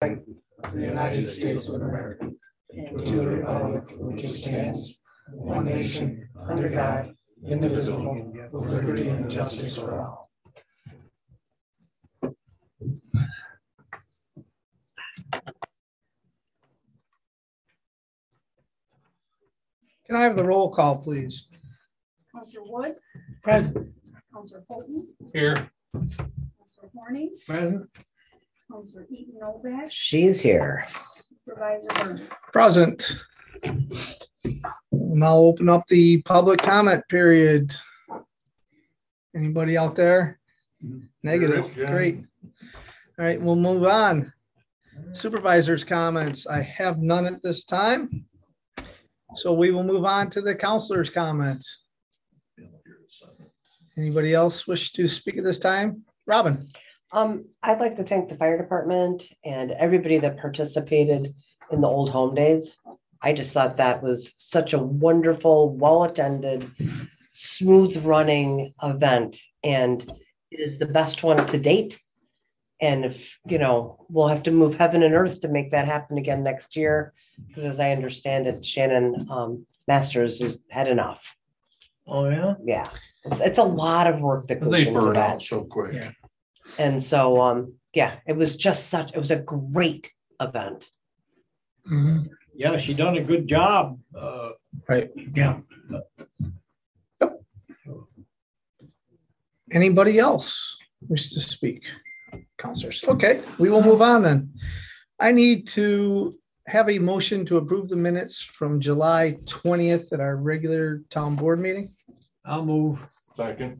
of the United States of America, and to the republic for which it stands, one nation, under God, indivisible, with liberty and justice for all. Can I have the roll call, please? Councilor Wood. Present. Councilor Holton. Here. Councilor Horning. Present. Councilor Eaton Novak. She's here. Supervisor Burns. Present. We'll now open up the public comment period. Anybody out there? Negative. Great. All right, we'll move on. Supervisors' comments. I have none at this time. So we will move on to the counselors' comments. Anybody else wish to speak at this time? Robin. I'd like to thank the fire department and everybody that participated in the Old Home Days. I just thought that was such a wonderful, well-attended, smooth-running event, and it is the best one to date. And if, you know, we'll have to move heaven and earth to make that happen again next year, because as I understand it, Shannon Masters has had enough. Oh, yeah? Yeah, it's a lot of work that goes They into burn that. out so quick. Yeah. And so, yeah, it was just it was a great event. Mm-hmm. Yeah, she done a good job. Right. Yeah. Yep. Anybody else wish to speak? Counselors. Okay, we will move on then. I need to have a motion to approve the minutes from July 20th at our regular town board meeting. I'll move. Second.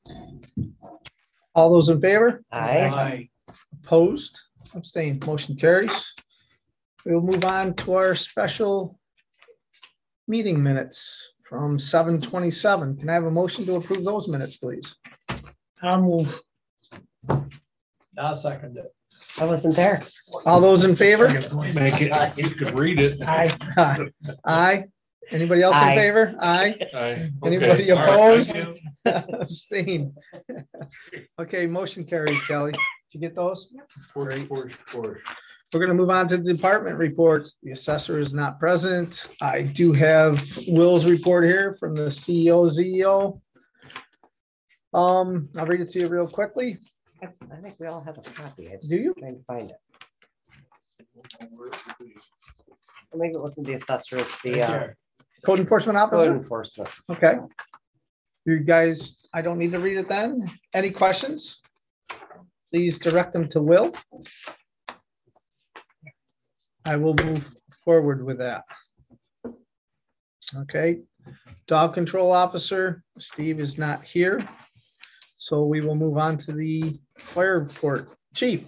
All those in favor? Aye. Opposed? Abstained. Motion carries. We will move on to our special meeting minutes from 7/27. Can I have a motion to approve those minutes, please? I'll move. I'll second it. I wasn't there. All those in favor? Make it, you could read it. Aye. Aye. Anybody else in Aye. favor? Aye. Aye. Anybody Okay. All right, opposed? thank you. Abstain. Okay, motion carries, Kelly. Did you get those? Great. Of We're going to move on to department reports. The assessor is not present. I do have Will's report here from the CEO. I'll read it to you real quickly. I think we all have a copy. I just Do you? trying to find it. Or maybe it wasn't the assessor, it's the Code enforcement code officer. enforcement. Okay. You guys, I don't need to read it then. Any questions? Please direct them to Will. I will move forward with that. Okay. Dog control officer, Steve is not here. So we will move on to the fire report. Chief.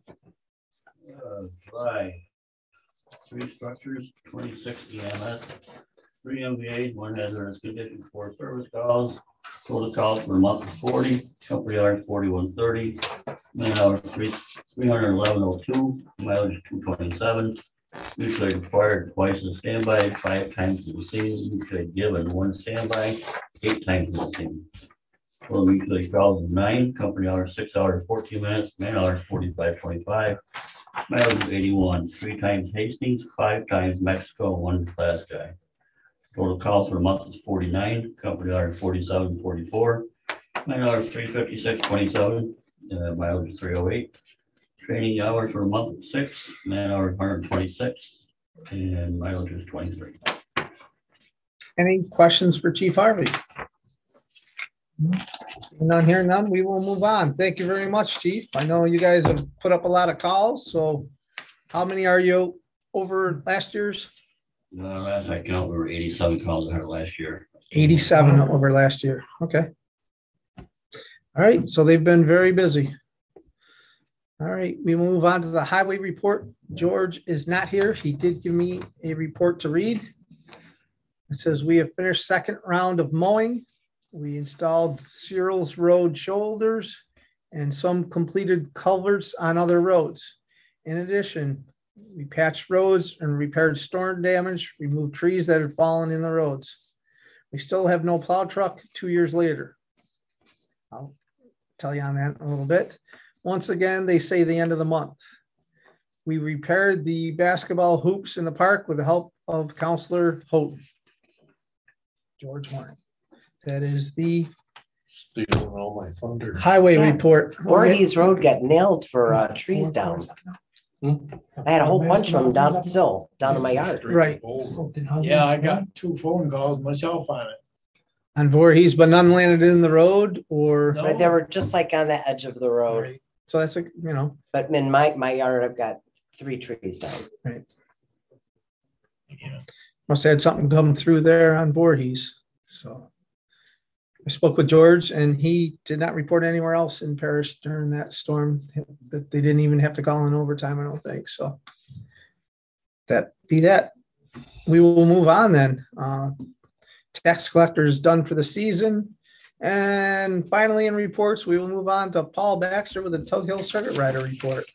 July. 3 structures, 26 EMS, 3 MVAs, 1 hazardous condition, 4 service calls. Total calls for a month of 40, company hours 4130, man hours 31102, mileage 227. Usually required twice in standby, 5 times in the scene. Usually given 1 standby, 8 times in the scene. Well, usually calls 9, company hours 6 hours 14 minutes, man hours 45:25. Mileage 81, 3 times Hastings, 5 times Mexico, 1 class guy. Total calls for a month is 49, company hours 47:44. Man hours 356:27, mileage is 308. Training hours for a month of 6, man hours 126, and mileage is 23. Any questions for Chief Harvey? None here, none. We will move on. Thank you very much, Chief. I know you guys have put up a lot of calls. So how many are you over last year's? Last I count, we were 87 calls I had last year. 87 over last year. Okay. All right. So they've been very busy. All right. We will move on to the highway report. George is not here. He did give me a report to read. It says we have finished second round of mowing. We installed Searles Road shoulders and some completed culverts on other roads. In addition, we patched roads and repaired storm damage, removed trees that had fallen in the roads. We still have no plow truck 2 years later. I'll tell you on that in a little bit. Once again, they say the end of the month. we repaired the basketball hoops in the park with the help of Counselor Houghton. George Horning. That is the Stealing all my thunder. highway Yeah. report. Voorhees Road got nailed for trees down. I had a whole bunch of them down in my yard. Right. Yeah, I got 2 phone calls myself on it. On Voorhees, but none landed in the road or. No. But they were just like on the edge of the road. Right. So that's a, But in my yard, I've got 3 trees down. must have had something come through there on Voorhees. So I spoke with George and he did not report anywhere else in Parish during that storm, that they didn't even have to call in overtime, I don't think. So that be that. We will move on then. Tax collector is done for the season. And finally in reports, we will move on to Paul Baxter with the Tug Hill Circuit Rider report.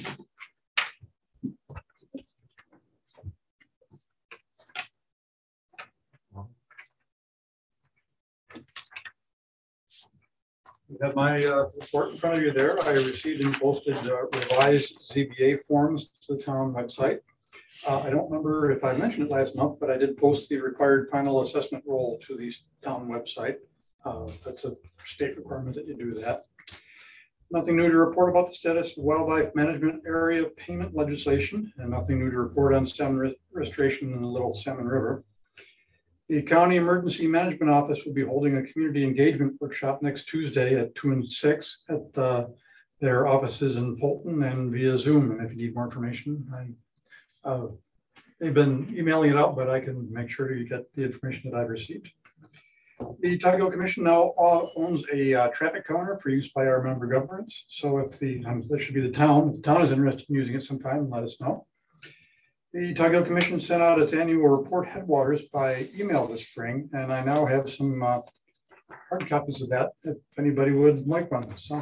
You have my report in front of you there. I received and posted revised ZBA forms to the town website. I don't remember if I mentioned it last month, but I did post the required final assessment roll to the town website. That's a state requirement that you do that. Nothing new to report about the status of wildlife management area payment legislation, and nothing new to report on salmon restoration in the Little Salmon River. The County Emergency Management Office will be holding a community engagement workshop next Tuesday at 2 and 6 at their offices in Fulton and via Zoom. And if you need more information, they've been emailing it out, but I can make sure you get the information that I've received. The Tug Hill Commission now owns a traffic counter for use by our member governments. So if that should be the town. If the town is interested in using it sometime, let us know. The Tug Hill Commission sent out its annual report headwaters by email this spring, and I now have some hard copies of that if anybody would like one. So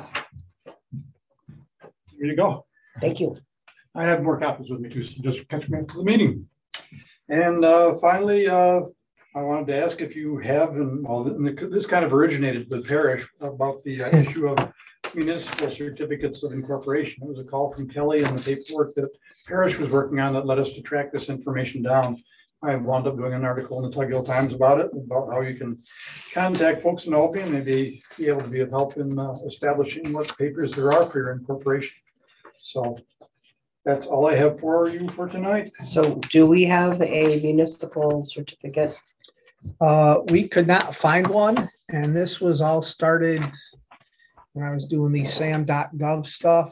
here you go. Thank you. I have more copies with me too, so just catch me after the meeting. And finally, I wanted to ask if you have, this kind of originated with Parish about the issue of municipal certificates of incorporation. It was a call from Kelly and the paperwork that Parish was working on that led us to track this information down. I wound up doing an article in the Tug Hill Times about it, about how you can contact folks in Albany and maybe be able to be of help in establishing what papers there are for your incorporation. So that's all I have for you for tonight. So do we have a municipal certificate? We could not find one, and this was all started when I was doing the sam.gov stuff.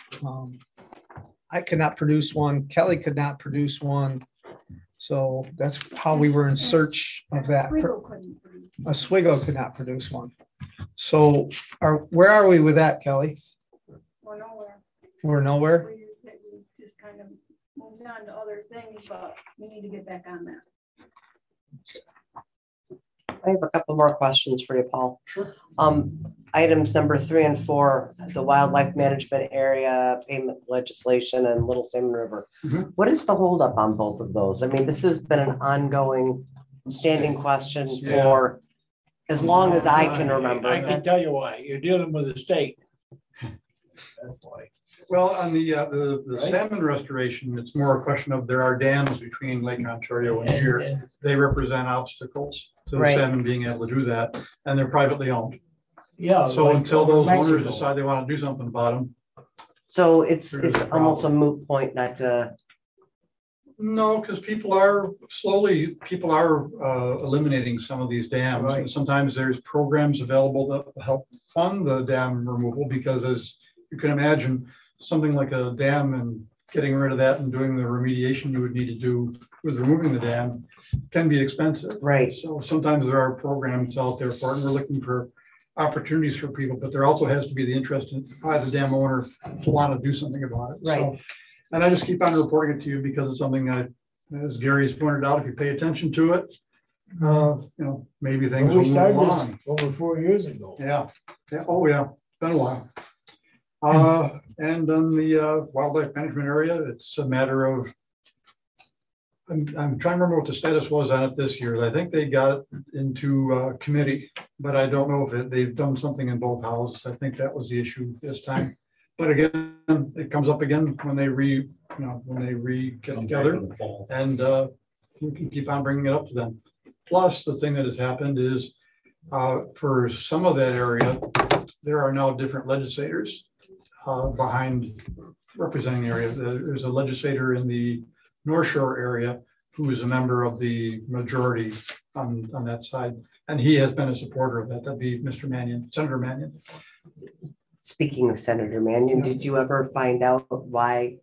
I could not produce one. Kelly could not produce one. So that's how we were in search of that. Oswego could not produce one. So where are we with that, Kelly? We're nowhere. We're nowhere. We just kind of moved on to other things, but we need to get back on that. I have a couple more questions for you, Paul. Sure. Items number 3 and 4, the wildlife management area payment legislation and Little Salmon River. Mhm. What is the holdup on both of those? I mean, this has been an ongoing standing question for as long as I can remember. I can tell you why. You're dealing with the state. That's why. Well, on the Right. salmon restoration, it's more a question of there are dams between Lake Ontario and here. They represent obstacles to the Right. salmon being able to do that, and they're privately owned. Yeah. So like until those Mexico. owners decide they want to do something about them, So it's There's a almost a moot point not to, no, because people are eliminating some of these dams. Right. And sometimes there's programs available to help fund the dam removal, because as you can imagine, something like a dam and getting rid of that and doing the remediation you would need to do with removing the dam can be expensive. right, So sometimes there are programs out there for it, and we're looking for opportunities for people, but there also has to be the interest by the dam owner to want to do something about it. Right. So, and I just keep on reporting it to you because it's something that, as Gary has pointed out, if you pay attention to it, maybe things will We move started along. over 4 years ago. Yeah. Oh, yeah. Been a while. And on the wildlife management area, it's a matter of, I'm trying to remember what the status was on it this year. I think they got it into committee, but I don't know if they've done something in both houses. I think that was the issue this time. But again, it comes up again when they get together, and we can keep on bringing it up to them. Plus, the thing that has happened is for some of that area, there are now different legislators behind representing the area. There's a legislator in the North Shore area who is a member of the majority on that side. And he has been a supporter of that. That'd be Mr. Mannion, Senator Mannion. Speaking of Senator Mannion, did you ever find out why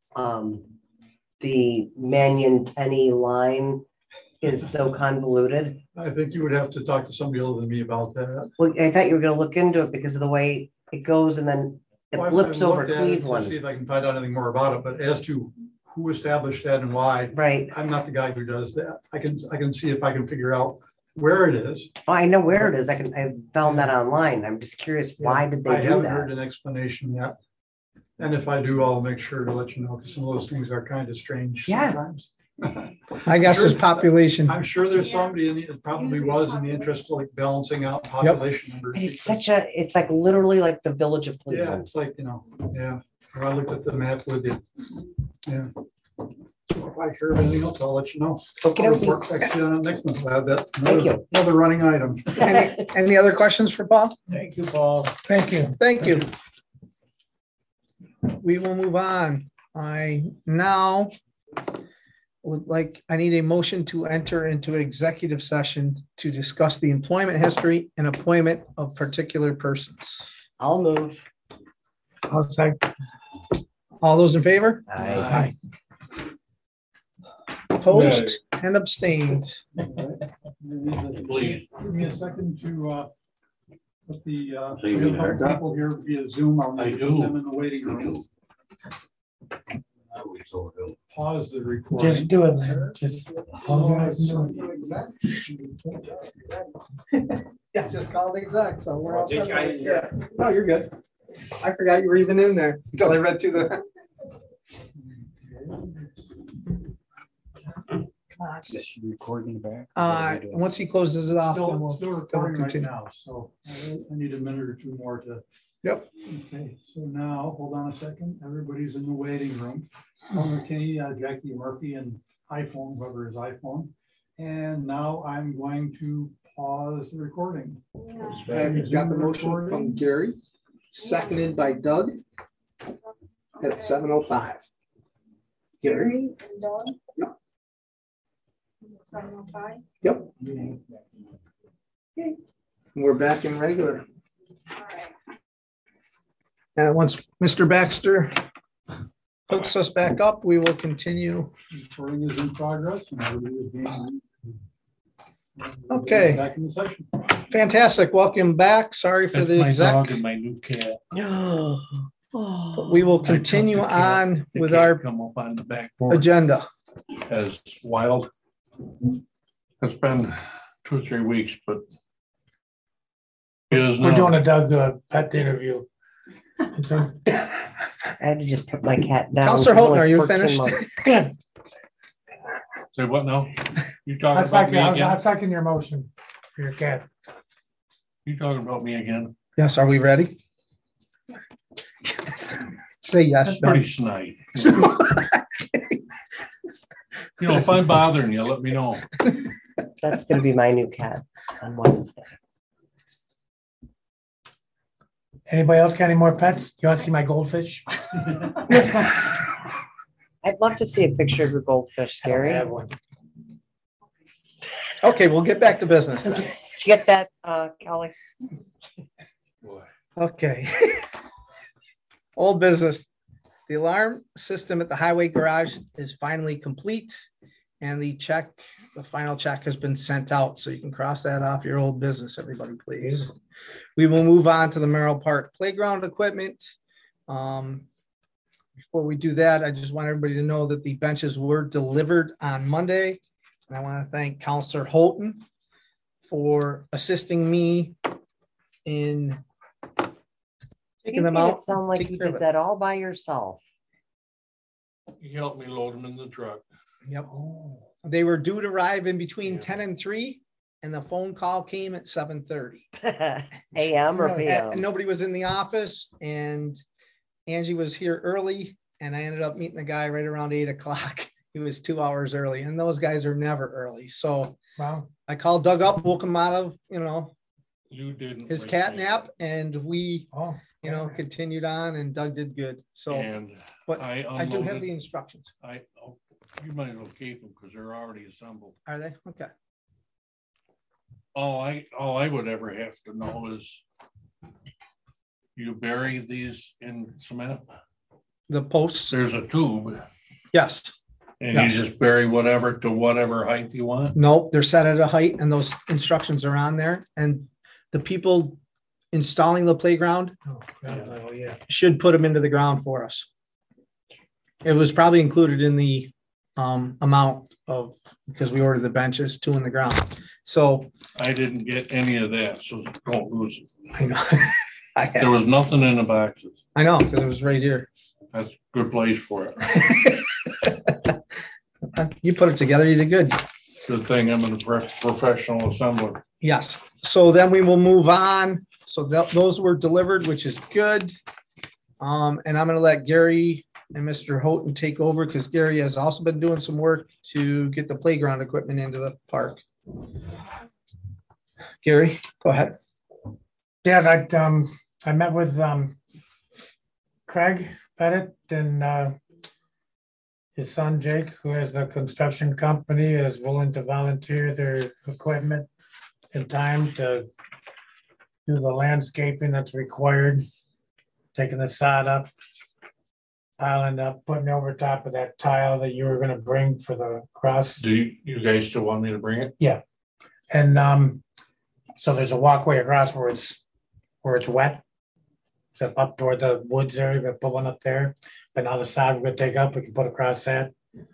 the Mannion-Tenney line is so convoluted? I think you would have to talk to somebody other than me about that. Well, I thought you were gonna look into it because of the way it goes and then it Well, I've blips over looked at it to Cleveland. see if I can find out anything more about it, but as to who established that and why, Right. I'm not the guy who does that. I can see if I can figure out where it is. Oh, I know where it is. I found that online. I'm just curious, why did I they do haven't heard that? an explanation yet. And if I do, I'll make sure to let you know, because some of those things are kind of strange Yeah. sometimes. I guess it's population. I'm sure there's somebody in it probably was in the interest of like balancing out population numbers. And it's because- it's like literally like the village of Yeah, Cleveland. it's like, yeah. When I looked at the map with you. Yeah. So if I hear of anything else, I'll let you know. Okey-dokey. I'll report back to you on it next month. I'll have that. Thank you. Another running item. Any other questions for Paul? Thank you, Paul. Thank you. Thank you. We will move on. I now I need a motion to enter into executive session to discuss the employment history and appointment of particular persons. I'll move. I'll second. All those in favor? Aye. Opposed and abstained. Please. Give me a second to put the So you need her? people here via Zoom. I'll I put do. them in the waiting room. We so do. Pause the recording. Just do it, man. Just. Yeah, just called exec, so we're all Did set. you? Yeah. No, you're good. I forgot you were even in there until I read through the. Recording back. Once he closes it off, then Still we'll. still recording right continue. now, so I need a minute or two more to. Yep. Okay, so now, hold on a second, everybody's in the waiting room. Homer Kinney, Jackie Murphy, and iPhone, whoever is iPhone. And now I'm going to pause the recording. I've got the motion from Gary, seconded by Doug at 7:05. Gary? And Dawn? Yep. 7:05. Yep. We're back in regular. All right. And once Mr. Baxter hooks us back up, we will continue. Recording is in progress and everybody is being. Okay. Back in the session. Fantastic. Welcome back. Sorry for That's the my dog exec. and my new cat. But we will continue I took the cat- on the with cat our Come up on the back porch agenda. As wild. It's been 2 or 3 weeks, but. We're doing a Doug pet interview. So, I had to just put my cat down. Counselor She's Holton, only are you 14 finished? months. Good. Say what now? You I talking about second, me I again? second your motion for your cat. You talking about me again? Yes, are we ready? Say yes. That's pretty snide. You know, if I'm bothering you, let me know. That's gonna be my new cat on Wednesday. Anybody else got any more pets? You want to see my goldfish? I'd love to see a picture of your goldfish, Gary. Okay, we'll get back to business then. Did you get that, Kelly? Okay. Old business. The alarm system at the highway garage is finally complete and the final check has been sent out. So you can cross that off your old business, everybody, please. We will move on to the Merrill Park playground equipment. Before we do that, I just want everybody to know that the benches were delivered on Monday. And I want to thank Counselor Holton for assisting me in taking them You made out. it sound like take you care of did it. that all by yourself. You helped me load them in the truck. Yep. They were due to arrive in between Yeah. 10 and 3, and the phone call came at 7:30. AM or And PM? nobody was in the office, and Angie was here early and I ended up meeting the guy right around 8 o'clock. He was 2 hours early and those guys are never early. So Well, I called Doug up, woke him out of, You didn't. his wake cat me nap up. and we, oh, continued on and Doug did good. So And but I I do have the unloaded, instructions. you might as well keep them because they're already assembled. Are they? Okay. All I would ever have to know is you bury these in cement. The posts. There's a tube Yes. and Yes. you just bury whatever to whatever height you want. Nope, they're set at a height and those instructions are on there. And the people installing the playground oh, yeah. should put them into the ground for us. It was probably included in the amount of, because we ordered the benches, 2 in the ground. So I didn't get any of that, so don't lose it. I know. There was nothing in the boxes. I know, because it was right here. That's a good place for it. You put it together, you did good. Good thing I'm a professional assembler. Yes. So then we will move on. So those were delivered, which is good. And I'm going to let Gary and Mr. Houghton take over because Gary has also been doing some work to get the playground equipment into the park. Gary, go ahead. Yeah, I met with Craig Pettit and his son Jake, who has the construction company, is willing to volunteer their equipment and time to do the landscaping that's required, taking the sod up, piling up, putting over top of that tile that you were gonna bring for the cross. Do you guys still want me to bring it? And so there's a walkway across where it's wet. So up toward the woods area, we put one up there, but now the side we're gonna take up, we can put across that.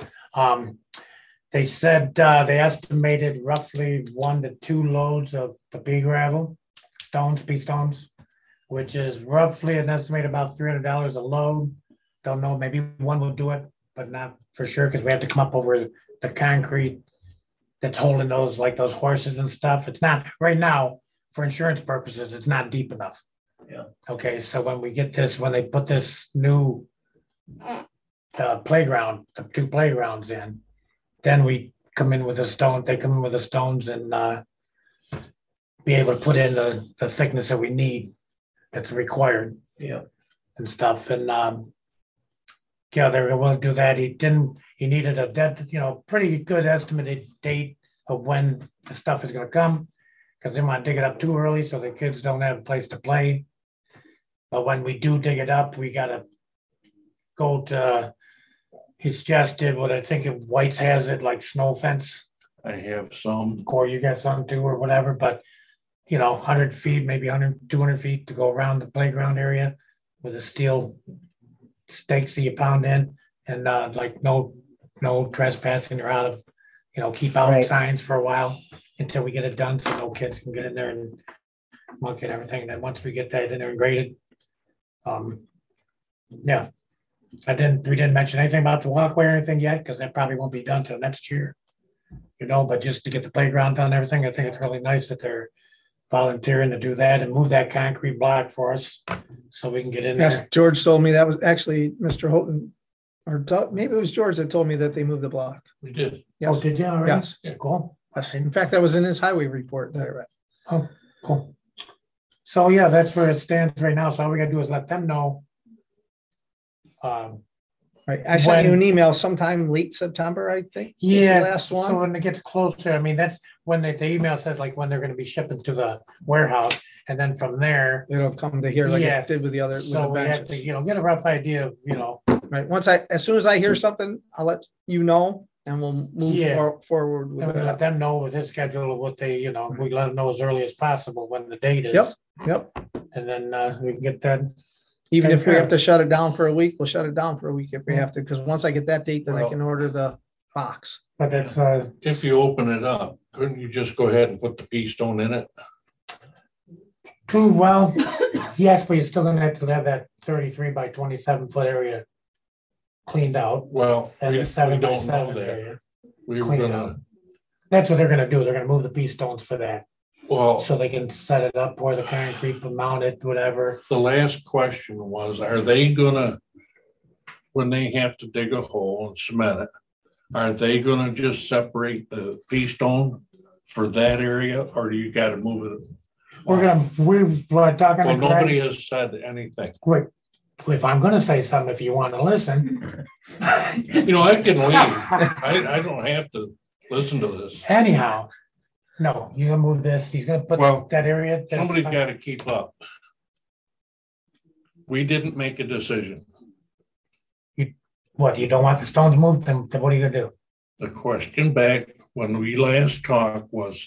They said, they estimated roughly 1 to 2 loads of the pea gravel, pea stones, which is roughly an estimate about $300 a load. Don't know, maybe one will do it, but not for sure, because we have to come up over the concrete that's holding those, like those horses and stuff. It's not, right now, for insurance purposes, it's not deep enough. Yeah. Okay, so when we get this, when they put this new playground, the 2 playgrounds in, then we come in with the stone, they come in with the stones and be able to put in the thickness that we need, that's required. Yeah. And stuff, and yeah, they were willing to do that. He needed a pretty good estimated date of when the stuff is gonna come, because they want to dig it up too early so the kids don't have a place to play. But when we do dig it up, we gotta go to, he suggested what I think White's has it, like snow fence, I have some. or you got some too, or whatever, but 100 feet, maybe 100, 200 feet to go around the playground area with a steel stakes that you pound in, and like no trespassing or out of, keep out Right. signs for a while until we get it done, so no kids can get in there and monkey and everything. Then once we get that in there and graded, yeah, we didn't mention anything about the walkway or anything yet, because that probably won't be done till next year. But just to get the playground done and everything, I think it's really nice that they're volunteering to do that and move that concrete block for us so we can get in Yes, there. George told me that was actually Mr. Houghton, or maybe it was George that told me that they moved the block. We did. Oh, Yes, did you already? yes. Yeah, cool. Yes. In fact, that was in his highway report that I read. Oh, cool. So yeah, that's where it stands right now. So all we gotta do is let them know. Right. I sent you When- an email sometime late September, I think. was the Yeah, Last so one. when it gets closer, I mean, that's when the email says like when they're gonna be shipping to the warehouse, and then from there. It'll come to here like Yeah. it did with the other, with the So we have to, benches. get a rough idea of, Right. As soon as I hear something, I'll let you know and we'll move Yeah. forward and with we let that. them know with his schedule of what they, we let them know as early as possible when the date is. Yep. And then we can get that. Even if we Okay. have to shut it down for a week, we'll shut it down for a week if we have to, because once I get that date, then I Well- can order the box. But that's, If you open it up, couldn't you just go ahead and put the pea stone in it? too well, yes, but you're still gonna have to have that 33 by 27 foot area cleaned out. Well, And we the 7 by don't know 7 that. area. We were cleaned gonna, out. That's what they're gonna do. They're gonna move the pea stones for that. Well, so they can set it up where the concrete will mount it, whatever. the last question was, are they gonna, when they have to dig a hole and cement it, are they gonna just separate the pea stone for that area, or do you gotta move it? We're talking Well, to nobody Greg. has said anything. Wait, if I'm gonna say something, if you want to listen. You know, I can leave. I don't have to listen to this. Anyhow, no, you're gonna move this, he's gonna put Well, that area. that's- Somebody's gotta keep up. We didn't make a decision. What, you don't want the stones moved, then what are you gonna do? The question back when we last talked was,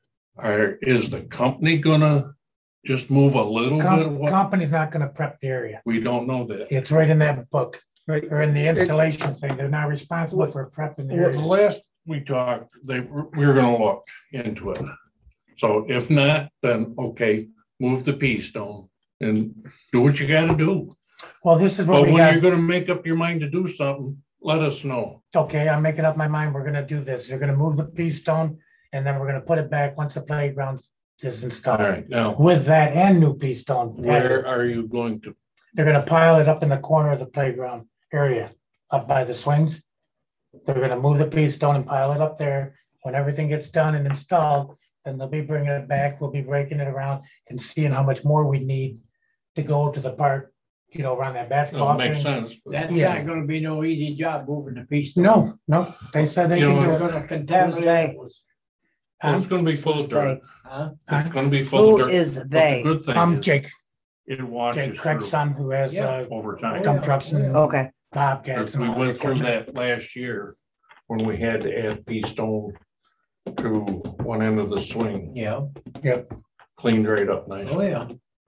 is the company gonna just move a little bit of what? Company's not gonna prep the area. We don't know that. It's right in that book, Right. or in the installation thing. They're not responsible for prepping the The area. last we talked, we were gonna look into it. So if not, then okay, move the pea stone and do what you gotta do. Well, this is what But we when you're got. gonna make up your mind to do something, let us know. Okay, I'm making up my mind. We're gonna do this. You're gonna move the pea stone and then we're gonna put it back once the playground is All installed. right, now, With that and new pea stone. where are you going to? They're gonna pile it up in the corner of the playground area, up by the swings. They're gonna move the pea stone and pile it up there. When everything gets done and installed, then they'll be bringing it back. We'll be breaking it around and seeing how much more we need to go to the part, you know, around that basketball. Makes thing. sense. That's Yeah. not gonna be no easy job moving the piece. No, no, they said they You can know, do We're it. gonna contaminate it with, It's gonna be full of dirt. huh? It's gonna be full of Who dirt. is But the they? good thing is Jake, it washes Jake, Craig's through son, who has Yeah. the over time. dump trucks and Okay, bobcats. Because we and all went through equipment. that last year when we had to add pea stone to one end of the swing, Yeah, cleaned right up nice. oh, yeah.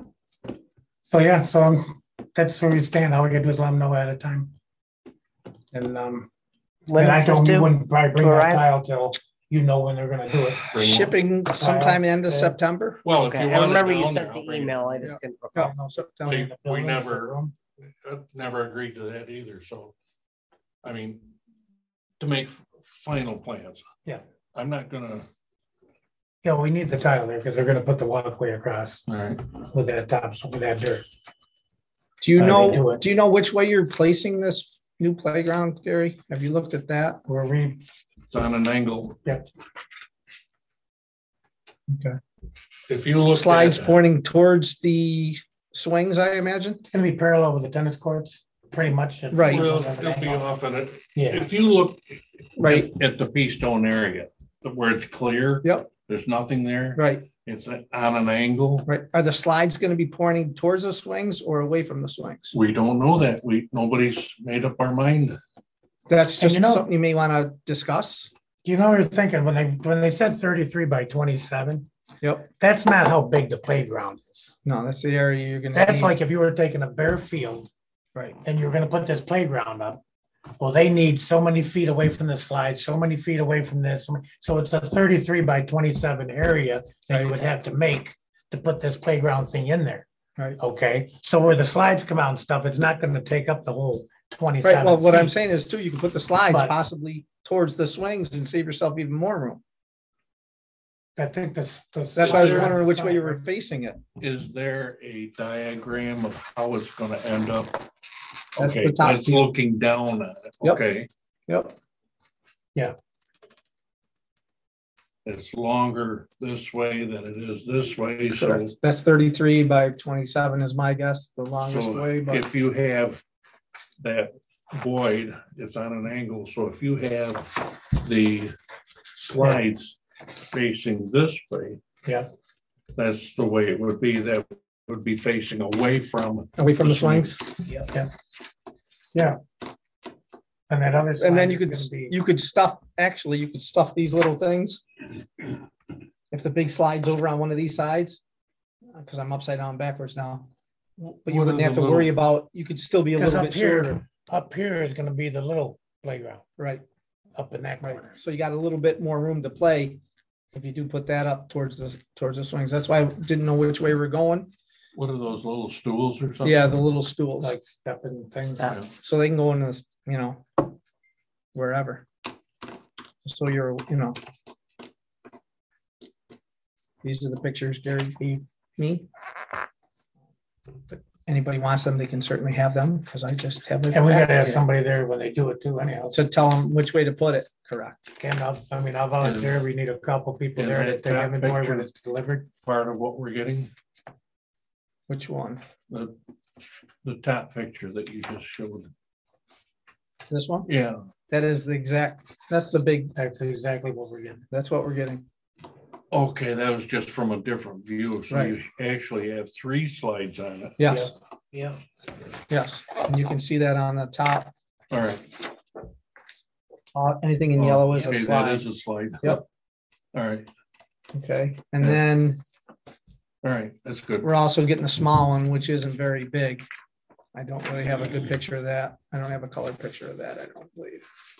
So, yeah, so that's where we stand. All we gotta do is let them know ahead of time. And, when and I is this told you due? wouldn't probably bring To that arrive? tile till you know when they're gonna do it. Bring one. Shipping sometime end of Yeah. September. Well, if Okay, you I want it remember you down sent there, the I'll bring it. email, I just couldn't. Yeah, no, September. See, we Building never, room. never agreed to that either, so, I mean, to make final plans. Yeah. I'm not gonna, Yeah, we need the tile there because they're gonna put the walkway across all right, with that top, with that dirt. Do you They do know, it. do you know which way you're placing this new playground, Gary? Have you looked at that? Where we, it's on an angle. Yep. Okay. If you look. Slides at- pointing towards the swings, I imagine? it's gonna be parallel with the tennis courts, pretty much. Right. Well, it'll be off in it. Yeah, If you look. Right. At the pea stone area, where it's clear. Yep. There's nothing there. Right, It's on an angle. right. Are the slides going to be pointing towards the swings or away from the swings? We don't know that. Nobody's made up our mind. That's And just you know- something you may want to discuss. you know, you're thinking, when they said 33 by 27, Yep. that's not how big the playground is. No, that's the area you're gonna. That's need. like if you were taking a bare field Right, and you're gonna put this playground up. Well, they need so many feet away from the slide, so many feet away from this. So it's a 33 by 27 area that you would have to make to put this playground thing in there. right. Okay, so where the slides come out and stuff, it's not gonna take up the whole 27. Right, well, what I'm feet. saying is too, you can put the slides But- possibly towards the swings and save yourself even more room. I think this. That's why I was wondering which way you were facing it. Is there a diagram of how it's gonna end up? That's Okay, the top that's view. looking down at it, Yep. okay? Yep, It's longer this way than it is this way, so. correct. That's 33 by 27 is my guess, the longest So way, but if you have that void, it's on an angle, so if you have the slides facing this way. Yeah. That's the way it would be, that would be facing away from. away from the the swing. swings. And that other. And then slide you could, is gonna be- you could stuff, actually, you could stuff these little things. If the big slide's over on one of these sides, because I'm upside down backwards now. But you What are wouldn't have the to worry little- about, you could still be a Because little up bit shorter. here, up here is gonna be the little playground, Right, up in that right. corner. So you got a little bit more room to play. If you do put that up towards the swings. That's why I didn't know which way we're going. What are those little stools or something? Yeah, the little stools. Like stepping things. Steps. So they can go in this, wherever. So you're. These are the pictures Gary gave me. But anybody wants them, they can certainly have them because I just have. And we gotta have somebody there when they do it too anyhow. To tell them which way to put it, correct? And I'll volunteer. We need a couple people Is there that to take top inventory picture? when it's delivered. Part of what we're getting, Which one? the top picture that you just showed. This one? Yeah, That is the exact, that's the big, That's exactly what we're getting. that's what we're getting. okay, that was just from a different view. So Right. you actually have 3 slides on it. Yes, Yeah. yes. And you can see that on the top. All right. Anything in yellow is a Okay, that slide. is a slide. Yep. All right, Okay, and then all right, that's good. we're also getting a small one, which isn't very big. I don't really have a good picture of that. I don't have a color picture of that, I don't believe.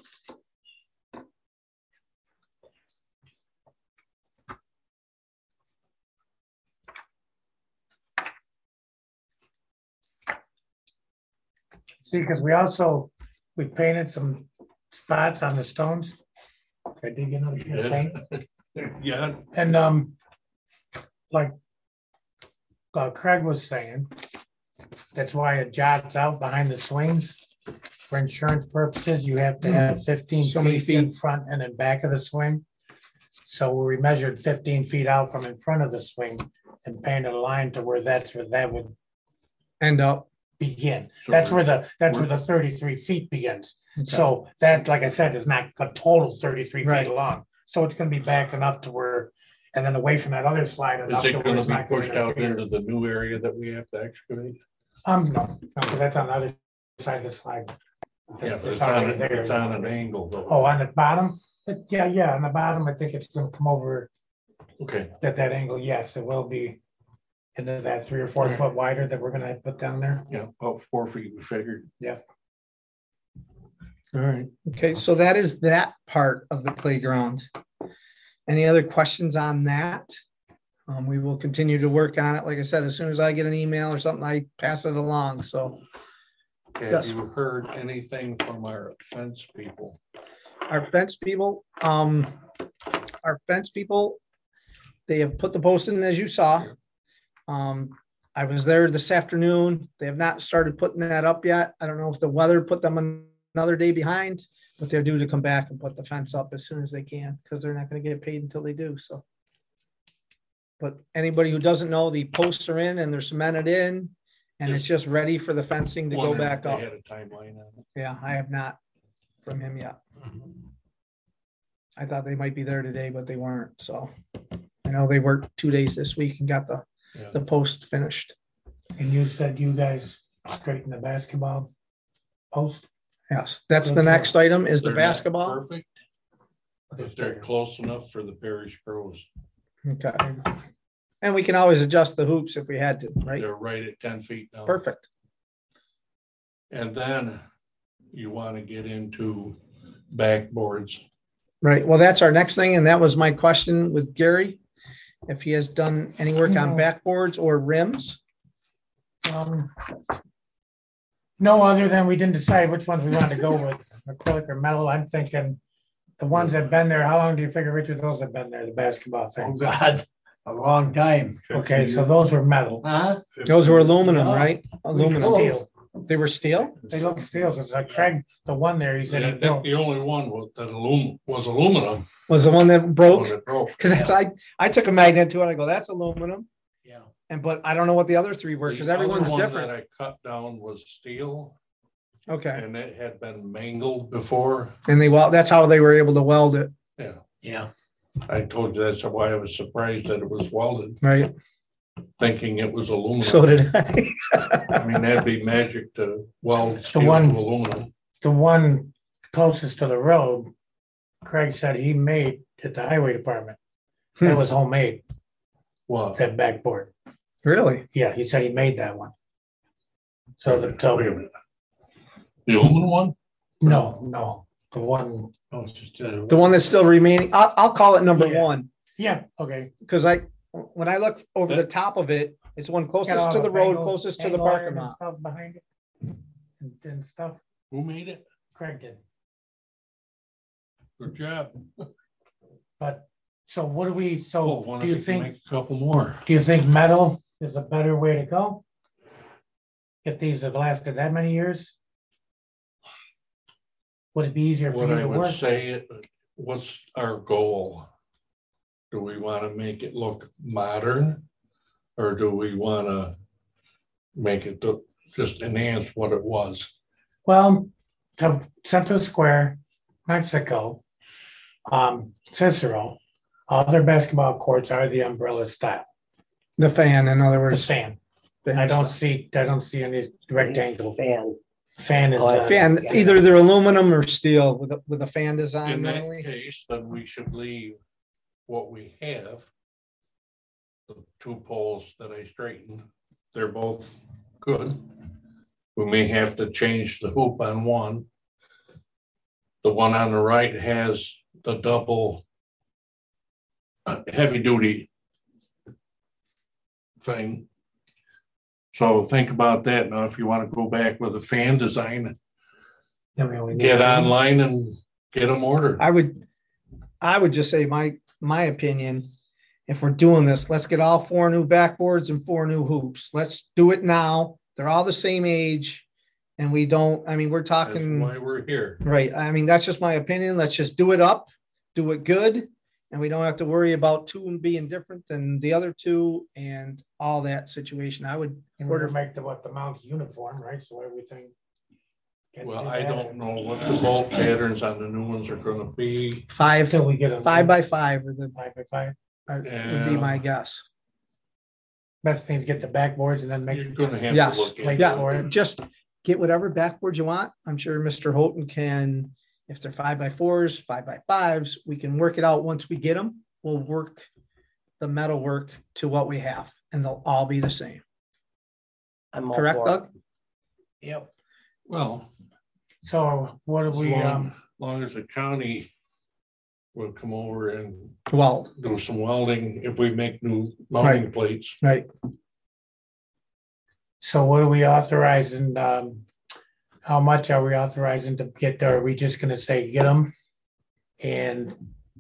See, because we painted some spots on the stones. I did get another can of paint. Yeah, And like Craig was saying, that's why it jots out behind the swings. For insurance purposes, you have to have 15 So many feet in front and in back of the swing. So we measured 15 feet out from in front of the swing and painted a line to where that would End up. begin. So That's we're- where the 33 feet begins. Okay. So that, like I said, is not a total 33 Right. feet long. So it's gonna be back enough to where, and then away from that other slide is enough to it where gonna it's be not gonna pushed out interfere. into the new area that we have to excavate? No, because that's on the other side of the slide. Yeah, but It's already there. it's on an angle though. Oh, on the bottom? Yeah, on the bottom, I think it's gonna come over Okay, at that angle. Yes, it will be into that 3 or 4 Okay. foot wider that we're gonna put down there. yeah, about 4 feet, we figured. Yeah. All right, Okay, so that is that part of the playground. Any other questions on that? We will continue to work on it. Like I said, as soon as I get an email or something, I pass it along, so. have Yes. you heard anything from our fence people? Our fence people, they have put the post in as you saw. I was there this afternoon. They have not started putting that up yet. I don't know if the weather put them another day behind, but they're due to come back and put the fence up as soon as they can, because they're not gonna get paid until they do, so. But anybody who doesn't know, the posts are in and they're cemented in, and it's just ready for the fencing to go Wondering if back they up. had a timeline on it. Yeah, I have not from him yet. I thought they might be there today, but they weren't, so. I know they worked 2 days this week and got Yeah. the post finished. And you said you guys straighten the basketball post? Yes, that's the Okay. next item is the They're not basketball. Perfect, but they're close enough for the parish pros. Okay. And we can always adjust the hoops if we had to, right? They're right at 10 feet now. Perfect. And then you want to get into backboards. Right. Well, that's our next thing. And that was my question with Gary. If he has done any work on No. backboards or rims. No, other than we didn't decide which ones we wanted to go with, acrylic or metal. I'm thinking the ones that have been there, how long do you figure, Richard, those have been there, the basketball Oh, things? God, a long time. Okay, so those were metal. Huh? Those were aluminum, Yeah. right? Aluminum. Steel. They were steel? They look steel, because like Craig, the one there, he said he That- built. The only one that was aluminum. Was the one that when broke? it broke. Because that's, I took a magnet to it. I go, that's aluminum. Yeah. But I don't know what the other three were, The because other everyone's one different. That I cut down was steel Okay. and it had been mangled before. And that's how they were able to weld it. Yeah, Yeah. I told you that's why I was surprised that it was welded, Right. thinking it was aluminum. So did I. I mean, that'd be magic to weld steel to one- aluminum. The one closest to the road, Craig said he made at the highway department. It Hmm. was homemade, Wow. that backboard. Really? Yeah, he said he made that one. So Wait a minute. The aluminum one? no, the one, Oh, it's just, The one that's still remaining, I'll call it number Yeah. one, yeah, okay. because when I look over the top of it, it's the one Got closest all to the road, angle- closest to the angle iron parking and lot. Stuff behind it. And stuff, Who made it? Craig did, Good job. but So what do we, Well, so one do if you we can think, make a couple more. do you think metal is a better way to go? If these have lasted that many years? Would it be easier for What you I to would work? say, what's our goal? Do we want to make it look modern? Or do we want to make it just enhance what it was? Well, the Central Square, Mexico, Cicero, all their basketball courts are the umbrella style, The fan, in other the words. fan. I don't see any rectangle. Fan. Fan is Oh, the. Fan, either they're aluminum or steel with a fan design In that normally. case, then we should leave what we have. The two poles that I straightened, they're both good. We may have to change the hoop on one. The one on the right has the double heavy duty thing. So think about that. Now, if you want to go back with a fan design, Then we only need get two. online and get them ordered. I would just say my opinion, if we're doing this, let's get all 4 new backboards and 4 new hoops. Let's do it now. They're all the same age. And we don't, I mean, we're That's talking, why we're here. right. I mean, that's just my opinion. Let's just do it up, do it good. And we don't have to worry about 2 being different than the other 2 and all that situation. I would In order order to make the mounts uniform, right? So everything. can Well, do I that. don't know what the bolt patterns on the new ones are gonna be. 5 Until we get a. 5x5 or the 5x5. would be my guess. Best thing is get the backboards and then You're make. gonna have Yes, to look plates into for Yeah, it. just get whatever backboard you want. I'm sure Mr. Houghton can, if they're 5x4s, 5x5s, we can work it out once we get them. We'll work the metal work to what we have and they'll all be the same. I'm all Correct, for it. Doug? Yep. Well, So what do as we, long as the county will come over and Well, do some welding if we make new mounting plates. right. so what are we authorizing, how much are we authorizing to get there? Are we just gonna say get them? And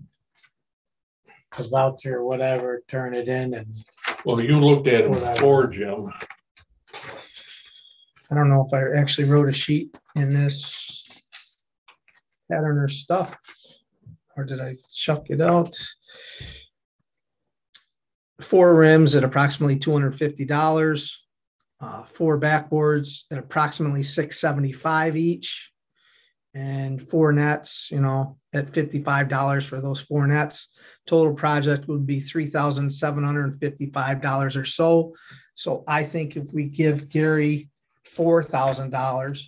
a voucher, or whatever, turn it in and, Well, you looked at them Whatever. before, Jim. I don't know if I actually wrote a sheet in this pattern or stuff, or did I chuck it out? 4 rims at approximately $250, 4 backboards at approximately $675 each, and 4 nets, at $55 for those 4 nets. Total project would be $3,755 or so. So I think if we give Gary $4,000,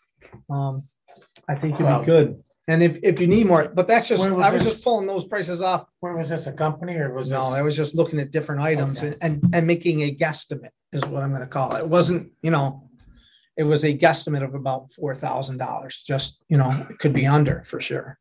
I think you'll Wow. be good. And if you need more, but that's just, Where was I was this? just pulling those prices off. where was this, a company or was this? No, I was just looking at different items Okay. and making a guesstimate is what I'm gonna call it. It wasn't, it was a guesstimate of about $4,000, just, it could be under for sure.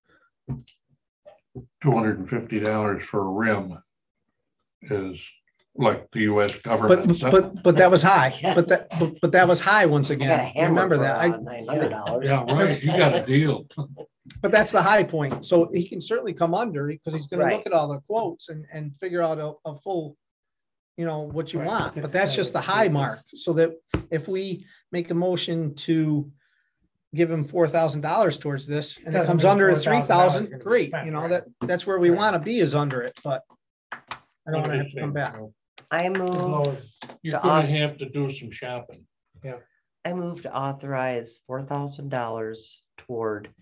$250 for a rim is like the US But, government. but that was high, Yeah. but that was high once I got a again. hammer Remember for that. $900. Yeah, right, you got a deal. But that's the high point. So he can certainly come under because he's gonna Right. look at all the quotes and figure out a full, what you Right. want. But that's just the high mark. So that if we make a motion to give him $4,000 towards this and it Doesn't comes mean under $4,000 3,000, gonna be great. spent, right. That's where we Right. want to be is under it, but I don't want to have to come back. I As move, low as- You're The gonna off- have to do some shopping. I move to authorize $4,000 toward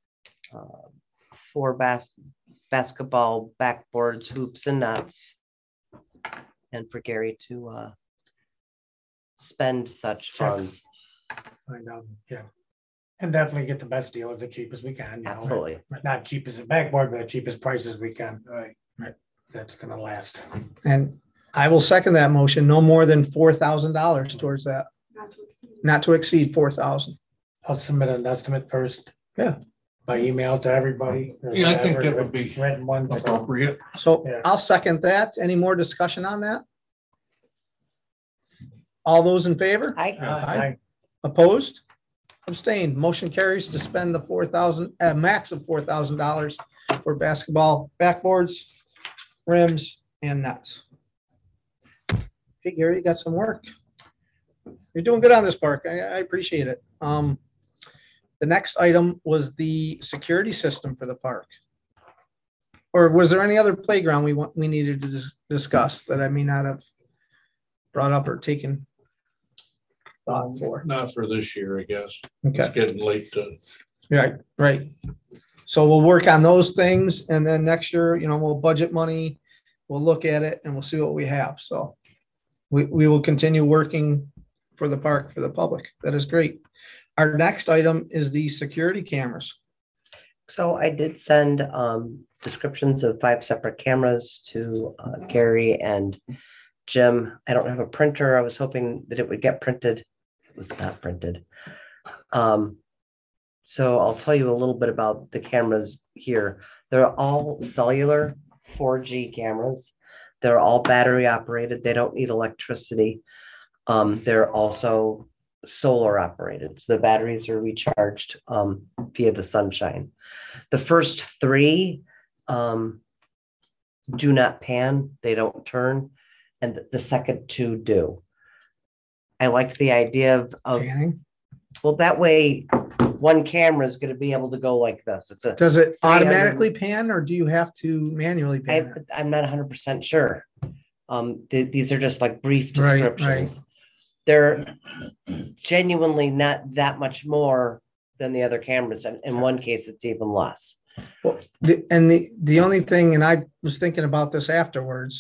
4 basketball backboards, hoops and nuts. And for Gary to spend such Check. funds. Find out, yeah. And definitely get the best deal or the cheapest we can. Absolutely. Not cheap as a backboard, but the cheapest prices we can. Right. That's gonna last. And I will second that motion, no more than $4,000 towards that, not to exceed 4,000. I'll submit an estimate first. Yeah. By email to everybody. or Yeah, I think whatever, that would be Written one. so- appropriate. So Yeah. I'll second that. Any more discussion on that? All those in favor? I, Aye. Opposed? Abstained. Motion carries to spend the 4,000, max of $4,000 for basketball backboards rims, and nuts. Hey, Gary, you got some work. You're doing good on this park. I appreciate it. The next item was the security system for the park. Or was there any other playground we needed to discuss that I may not have brought up or taken thought for? Not for this year, I guess. Okay. It's getting late to, Right. So we'll work on those things and then next year, we'll budget money, we'll look at it and we'll see what we have. So we will continue working for the park, for the public. That is great. Our next item is the security cameras. So I did send descriptions of 5 separate cameras to Gary and Jim. I don't have a printer. I was hoping that it would get printed. It was not printed. So I'll tell you a little bit about the cameras here. They're all cellular 4G cameras. They're all battery operated. They don't need electricity. They're also solar operated. So the batteries are recharged via the sunshine. The first 3 do not pan. They don't turn. And the second 2 do. I like the idea of Panning. well, that way one camera is going to be able to go like this. It's a Does it 300 automatically pan or do you have to manually pan it? I'm not 100% sure. These are just like brief Right, descriptions. They're genuinely not that much more than the other cameras. And in one case, it's even less. Well, the only thing, and I was thinking about this afterwards,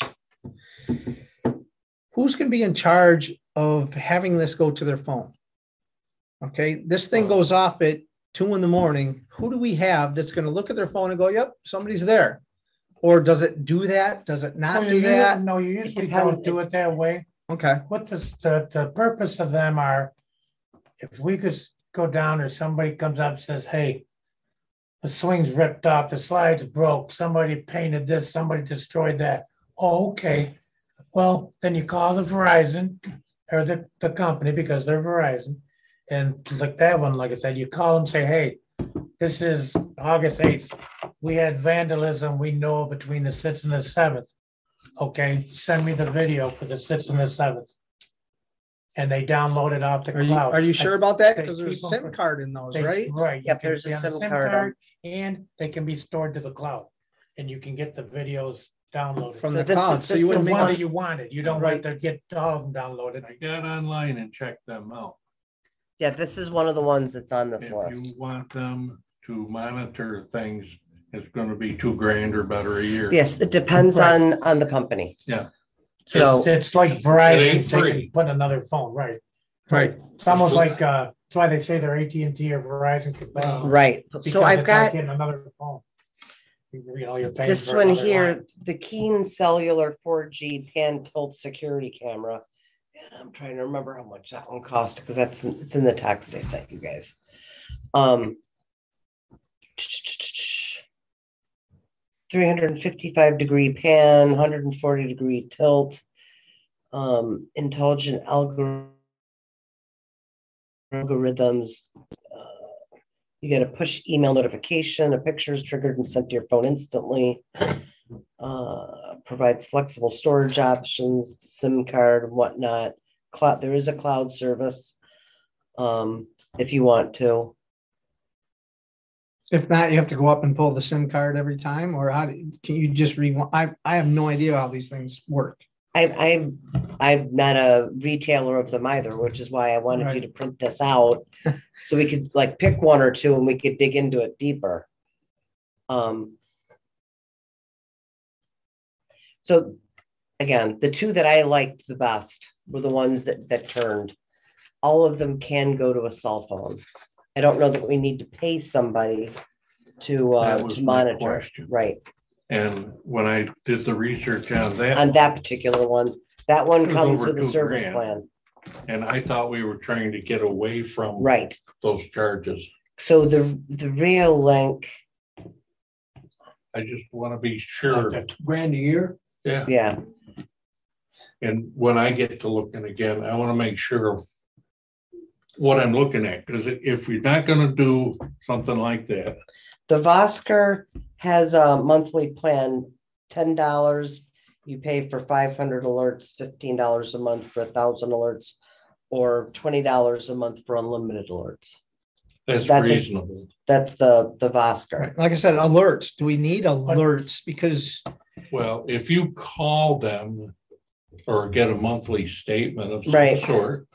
who's going to be in charge of having this go to their phone? Okay, this thing goes off at 2 a.m. Who do we have that's going to look at their phone and go, yep, somebody's there? Or does it do that? Does it not do that? No, you usually depends. don't do it that way. Okay, What the purpose of them are, if we could go down or somebody comes up and says, hey, the swing's ripped off, the slides broke, somebody painted this, somebody destroyed that. Oh, okay. Well, then you call the Verizon or the company because they're Verizon. And like that one, like I said, you call them, say, hey, this is August 8th. We had vandalism, we know between the 6th and the 7th. Okay, send me the video for the 6th and the 7th. And they download it off the cloud. are you sure about that? They Because there's a keep 'em SIM for- card in those, They- right? Right. you Yep, can there's a be on the SIM card. And they can be stored to the cloud. And you can get the videos downloaded. From So the this cloud. is- So this you The wouldn't is make one one- that you wanted. You don't Right. want to get all of them downloaded. I got online and checked them out. Yeah, this is one of the ones that's on this If list. you want them to monitor things, it's gonna be $2,000 or better a year. Yes, it depends Right. on the company. Yeah. So It's like It Verizon, ain't they free. can put another phone, right? Right. It's almost like, that's why they say they're AT&T or Verizon. right. Because So I've it's like got getting another phone. You're paying this for one another here, line. the Keen Cellular 4G pan tilt security camera. Yeah, I'm trying to remember how much that one cost because it's in the text I sent you guys. 355-degree pan, 140-degree tilt, intelligent algorithms. You get a push email notification, a picture is triggered and sent to your phone instantly. Provides flexible storage options, SIM card and whatnot. Cloud, there is a cloud service if you want to. If not, you have to go up and pull the SIM card every time, or can you just I have no idea how these things work. I'm not a retailer of them either, which is why I wanted you Right. to print this out so we could like pick one or two and we could dig into it deeper. So again, the 2 that I liked the best were the ones that turned. All of them can go to a cell phone. I don't know that we need to pay somebody That was to my monitor, question. right? And when I did the research on On that particular one, that one It was comes over with a service $2,000. plan, and I thought we were trying to get away from right? those charges. So the real link, I just want to be sure. $2,000 a year? Yeah. yeah, And when I get to looking again, I want to make sure of what I'm looking at, because if we're not going to do something like that, the Vosker has a monthly plan $10. You pay for 500 alerts, $15 a month for 1,000 alerts, or $20 a month for unlimited alerts. That's That's a- reasonable. That's the Vosker. Right. Like I said, alerts. Do we need alerts? Because Well, if you call them or get a monthly statement of some Right. sort,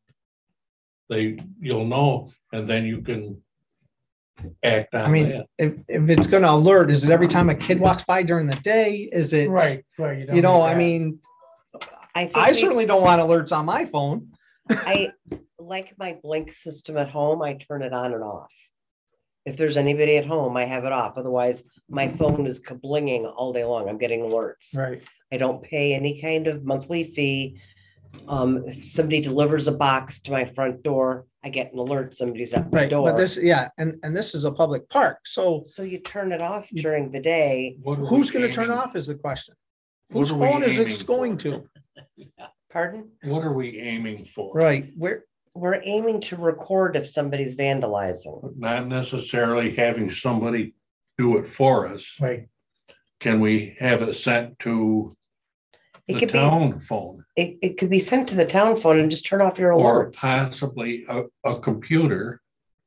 you'll know, and then you can act on I mean, that. if it's gonna alert, is it every time a kid walks by during the day? Is it? Right. You know, I mean, I think I we- certainly don't want alerts on my phone. I like my blink system at home. I turn it on and off. If there's anybody at home, I have it off. Otherwise, my phone is kablinging all day long. I'm getting alerts. Right. I don't pay any kind of monthly fee. If somebody delivers a box to my front door, I get an alert somebody's at my Right. door. But this, yeah, and this is a public park. So So you turn it off during the day. What are who's we gonna turn it aiming- off is the question. what Whose are we phone is aiming it going for? to? Pardon? What are we aiming for? Right. Where, We're aiming to record if somebody's vandalizing. Not necessarily having somebody do it for us. Right. Can we have it sent to It the could be, town phone it could be sent to the town phone and just turn off your or alerts. possibly a computer?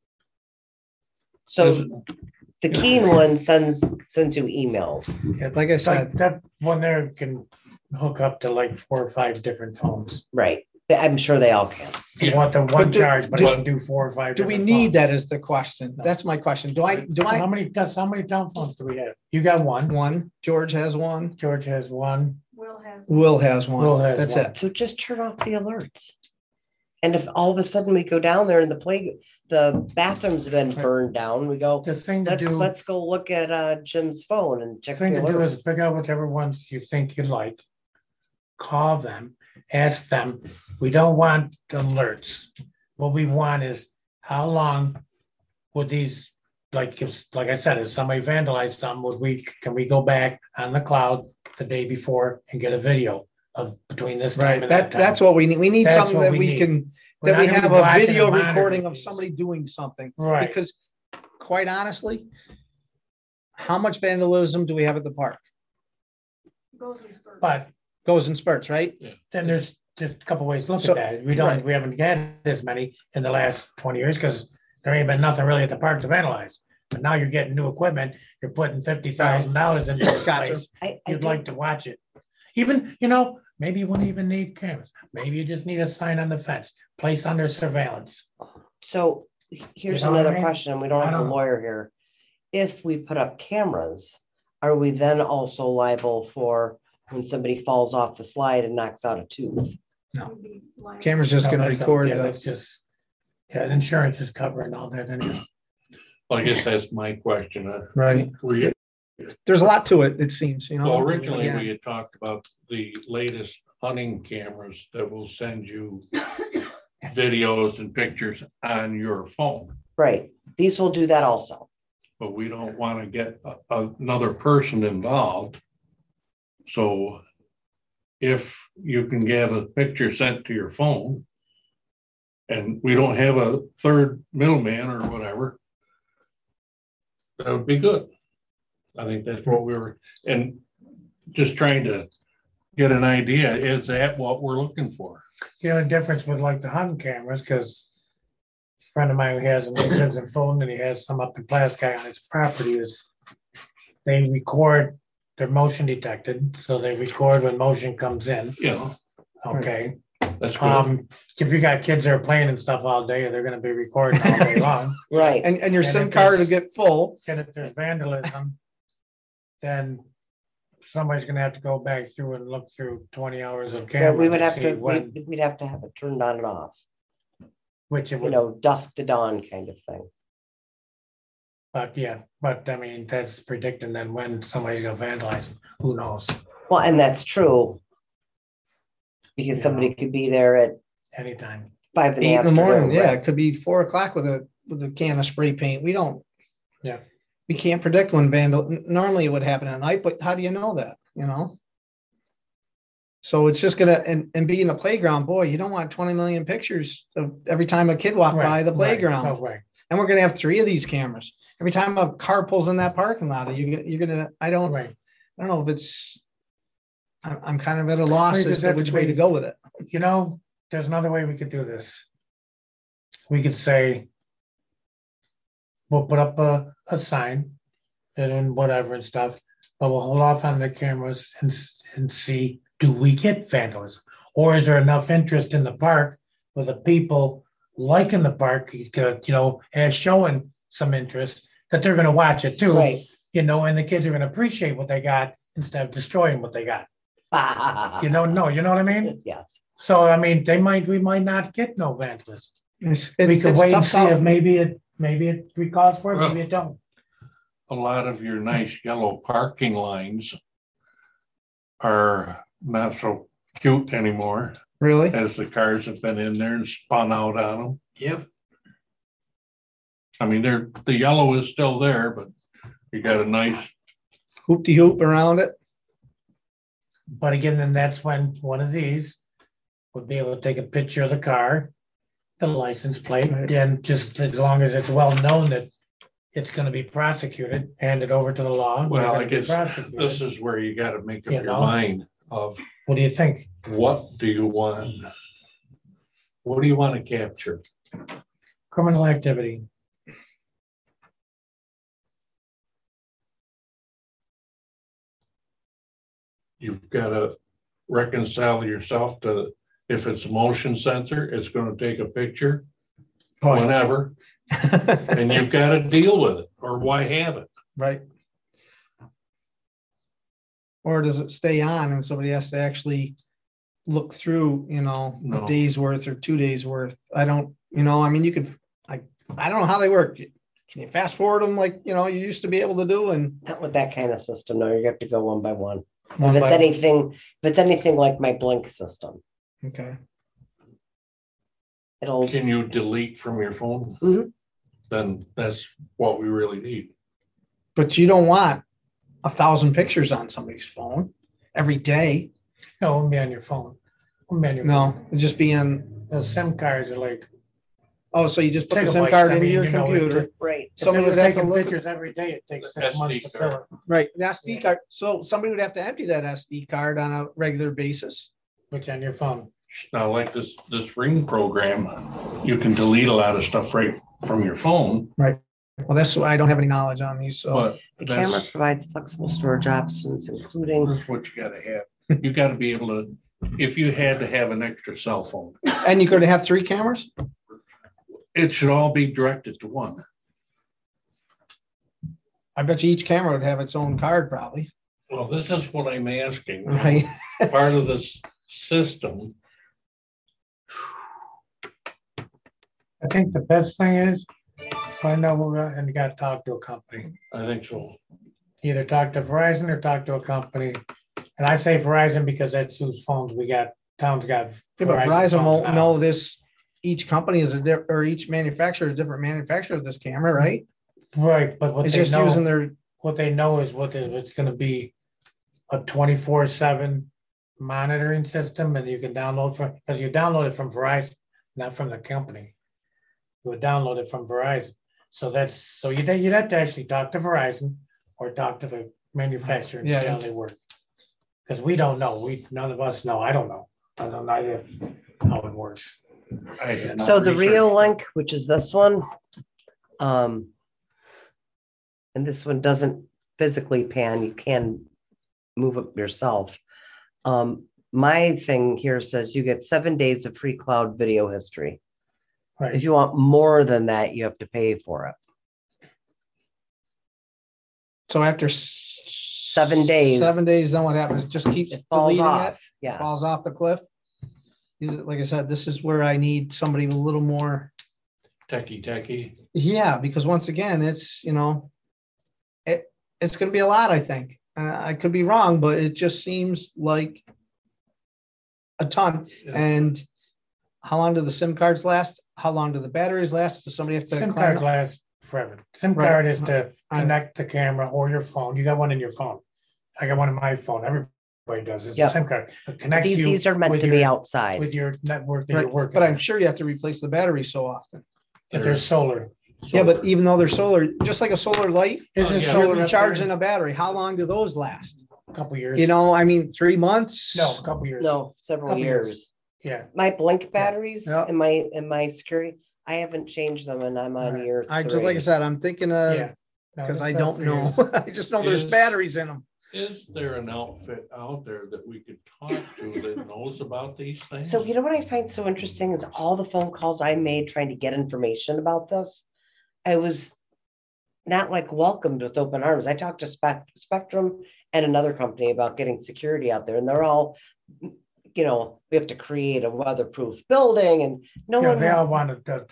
So the Keen one sends you emails. like I It's like said, that one there can hook up to like 4 or 5 different phones. Right. I'm sure they all can. You Yeah. want the one do- charge, but it but- can do 4 or 5. do we different need phones. that is the question. That's my question. How How many town phones do we have? You got one. one, George has one, George has one. Will has. Will has one. Will has That's one. it. So just turn off the alerts. And if all of a sudden we go down there and the bathrooms have been burned down, we go, The thing to do, let's go look at Jim's phone and the check the thing to do is alerts. pick out whichever ones you think you like. Call them, ask them. We don't want alerts. What we want is how long would these, like I said, if somebody vandalized something, can we go back on the cloud the day before and get a video of between this time Right. and that time? That's what we need. We need That's something what that we we need. can, We're that we not gonna have be a watching video and monitoring recording of these. somebody doing something. Right. Because quite honestly, how much vandalism do we have at the park? Goes in spurts. But Goes in spurts, right? then there's just a couple ways to look So- at that. right. We haven't had as many in the last 20 years because there ain't been nothing really at the park to vandalize. But now you're getting new equipment, you're putting $50,000 into this Gotcha. place. I You'd do- like to watch it. Even, maybe you wouldn't even need cameras. Maybe you just need a sign on the fence, placed under surveillance. So here's You know what I another mean? question. We don't I have a don't know. lawyer here. If we put up cameras, are we then also liable for when somebody falls off the slide and knocks out a tooth? Would be liable. Camera's just No, gonna that's record yeah, the, that's just, insurance is covering all that anyway. Well, I guess that's my question. right. There's a lot to it, it seems, Well, originally, Yeah. we had talked about the latest hunting cameras that will send you videos and pictures on your phone. Right. These will do that also. But we don't want to get another person involved. So if you can get a picture sent to your phone and we don't have a third middleman or whatever, that would be good. I think that's what we were, and just trying to get an idea, is that what we're looking for? The difference with like the hunting cameras, because a friend of mine who has them, he lives in Fulton and he has some up in Plasky on his property, is they record, they're motion detected, so they record when motion comes in, You know, okay? that's good. If you got kids that are playing and stuff all day, they're gonna be recording all day long. Right. And your And SIM if card will there's- get full. And if there's vandalism, then somebody's gonna have to go back through and look through 20 hours of Yeah, camera we would to have see to, when, we'd have to have it turned on and off, which it would, dusk to dawn kind of thing. but yeah, but I mean, that's predicting then when somebody's gonna vandalize them, who knows, Well, and that's true. Because Yeah. somebody could be there at anytime. 5 8 in the morning, yeah, right? it could be 4 o'clock with a can of spray paint. We don't. Yeah. We can't predict when normally it would happen at night, but how do you know that, So it's just gonna, and being a playground, boy, you don't want 20 million pictures of every time a kid walk by Right, the right, playground. no, Right, And we're gonna have 3 of these cameras. Every time a car pulls in that parking lot, you're gonna, I don't, right. I don't know if it's, I'm kind of at a loss We as just to have to which way to be- go with it. You know, there's another way we could do this. We could say, we'll put up a sign and whatever and stuff, but we'll hold off on the cameras and see, do we get vandalism? Or is there enough interest in the park where the people liking the park, as showing some interest, that they're gonna watch it too, Right. and the kids are gonna appreciate what they got instead of destroying what they got. You No, you know what I mean? Yes. So, I mean, we might not get no vandalism. It's We could it's a wait and tough see call. if maybe it recalls for it, maybe it don't. A lot of your nice yellow parking lines are not so cute anymore, Really? as the cars have been in there and spun out on them. Yep. I mean, the yellow is still there, but you got a nice, Hoop-de-hoop around it. But again, then that's when one of these would be able to take a picture of the car, the license plate, Right. and just as long as it's well known that it's gonna be prosecuted, hand it over to the law. and they're well, I gonna be guess prosecuted. this is where you gotta make up You your know? mind of What do you think? what do you want? What do you want to capture? Criminal activity. You've got to reconcile yourself to, if it's a motion sensor, it's going to take a picture whenever, and you've got to deal with it, or why have it? Right. Or does it stay on and somebody has to actually look through, a No. day's worth or 2 days worth? I don't, I mean, you could, I don't know how they work. Can you fast forward them like, you used to be able to do and Not with that kind of system. No, you have to go one by one. one If by- if it's anything like my Blink system, Okay. it'll, Can you delete from your phone? Mhm. Then that's what we really need. But you don't want 1,000 pictures on somebody's phone every day. No, it won't be on your phone. It won't be on your No, phone. it'd just be on, Those SIM cards are like. so you just put the SIM Gigabytes, card I into mean, your you know, computer. right. If it Somebody was would have to taking look. pictures every day, it takes 6 SD months to fill it, Right, the SD card. So somebody would have to empty that SD card on a regular basis. which on your phone. Now, like this Ring program, you can delete a lot of stuff right from your phone, Well, that's why I don't have any knowledge on these, so. but The camera that's provides flexible storage options, including, what you gotta have. You gotta be able to, if you had to have an extra cell phone, And you could have 3 cameras? it should all be directed to one. I bet you each camera would have its own card probably, Well, this is what I'm asking. right? Part of this system, I think the best thing is, find out and you gotta talk to a company. I think so. Either talk to Verizon or talk to a company. And I say Verizon because that's whose phones we got, town's got. Yeah, but Verizon phones won't now. know this, each company is or each manufacturer is a different manufacturer of this camera, right? Right, but what It's they just using know, their, what they know is it's gonna be a 24/7 monitoring system and you can download because you download it from Verizon, not from the company. You would download it from Verizon. So you'd have to actually talk to Verizon or talk to the manufacturer and see Yeah. how they work. Because we don't know, none of us know, I don't know, I don't know idea how it works. I had not so the researched Rio it. Link, which is this one. And this one doesn't physically pan, you can move it yourself. My thing here says you get 7 days of free cloud video history. If Right, you want more than that, you have to pay for it. so after 7 days. 7 days, then what happens? It just keeps It falls deleting it, off, yeah. falls off the cliff? Is it, like I said, this is where I need somebody a little more, Techie. yeah, because once again, it's, it's gonna be a lot, I think. I could be wrong, but it just seems like a ton. Yeah. And how long do the SIM cards last? How long do the batteries last? Does somebody have to? SIM climb cards up? last forever. SIM Right. card is to I- connect the camera or your phone. You got one in your phone. I got one in my phone. Everybody does. It's a Yep. SIM card. It connects you. These are meant with to be your- outside. With your network that Right, you're working. but I'm on. sure you have to replace the battery so often. If there's solar. Yeah, but even though they're solar, just like a solar light, Is it yeah. you're solar up recharging there? a battery. How long do those last? couple years. You know, I mean, 3 months? No, a couple years. No, several Couple years. years. Yeah, My Blink batteries Yeah. and my security, I haven't changed them and I'm on year I just, like I 3. said, I'm thinking yeah. No, because it's I about don't 3 know. years. I just know there's Is- batteries in them. Is there an outfit out there that we could talk to that knows about these things? So you know what I find so interesting is all the phone calls I made trying to get information about this. I was not like welcomed with open arms. I talked to Spectrum and another company about getting security out there, and they're all, you know, we have to create a weatherproof building, and no Yeah, one they all wanted the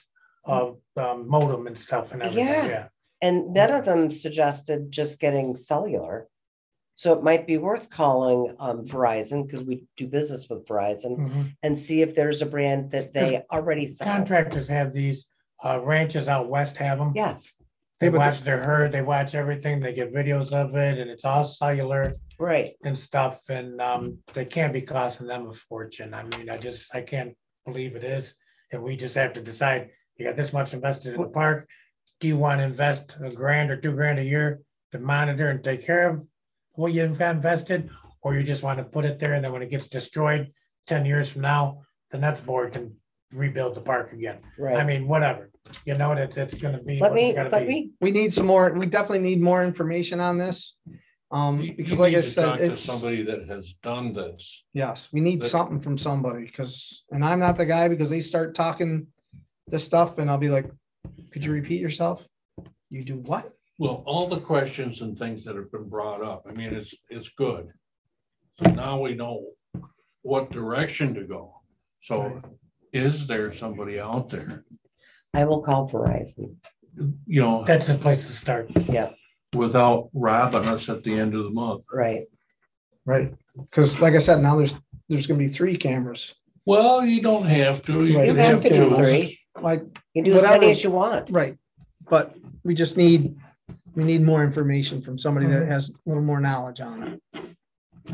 modem and stuff and everything, Yeah. yeah. and none of them suggested just getting cellular. So it might be worth calling Verizon, because we do business with Verizon, Mhm. and see if there's a brand that they already sell. Contractors have these, ranches out west have them. Yes, They Yeah, but watch their herd, they watch everything, they get videos of it, and it's all cellular right. and stuff, and they can't be costing them a fortune. I mean, I can't believe it is. And we just have to decide, you got this much invested in the park. Do you want to invest $1,000 or $2,000 a year to monitor and take care of what you've got invested? Or you just want to put it there, and then when it gets destroyed 10 years from now, the Nets board can rebuild the park again. I Right. mean, whatever, you know, it's gonna be. Let what it's me, gonna let be. me, We need some more, we definitely need more information on this. You Because like need I to said, talk to it's, somebody that has done this. yes, we need That- something from somebody because, and I'm not the guy because they start talking this stuff and I'll be like, could you repeat yourself? You do what? Well, all the questions and things that have been brought up, I mean, it's good. So now we know what direction to go. So is there somebody out there, I will call Verizon. you know, That's the place to start. Yeah, without robbing us at the end of the month? right. Right. Because like I said, now there's gonna be 3 cameras. Well, you don't have to. Right. You can have to do choose. 3. Like, You do as many Whatever. as you want. right. But we just need more information from somebody that has a little more knowledge on it.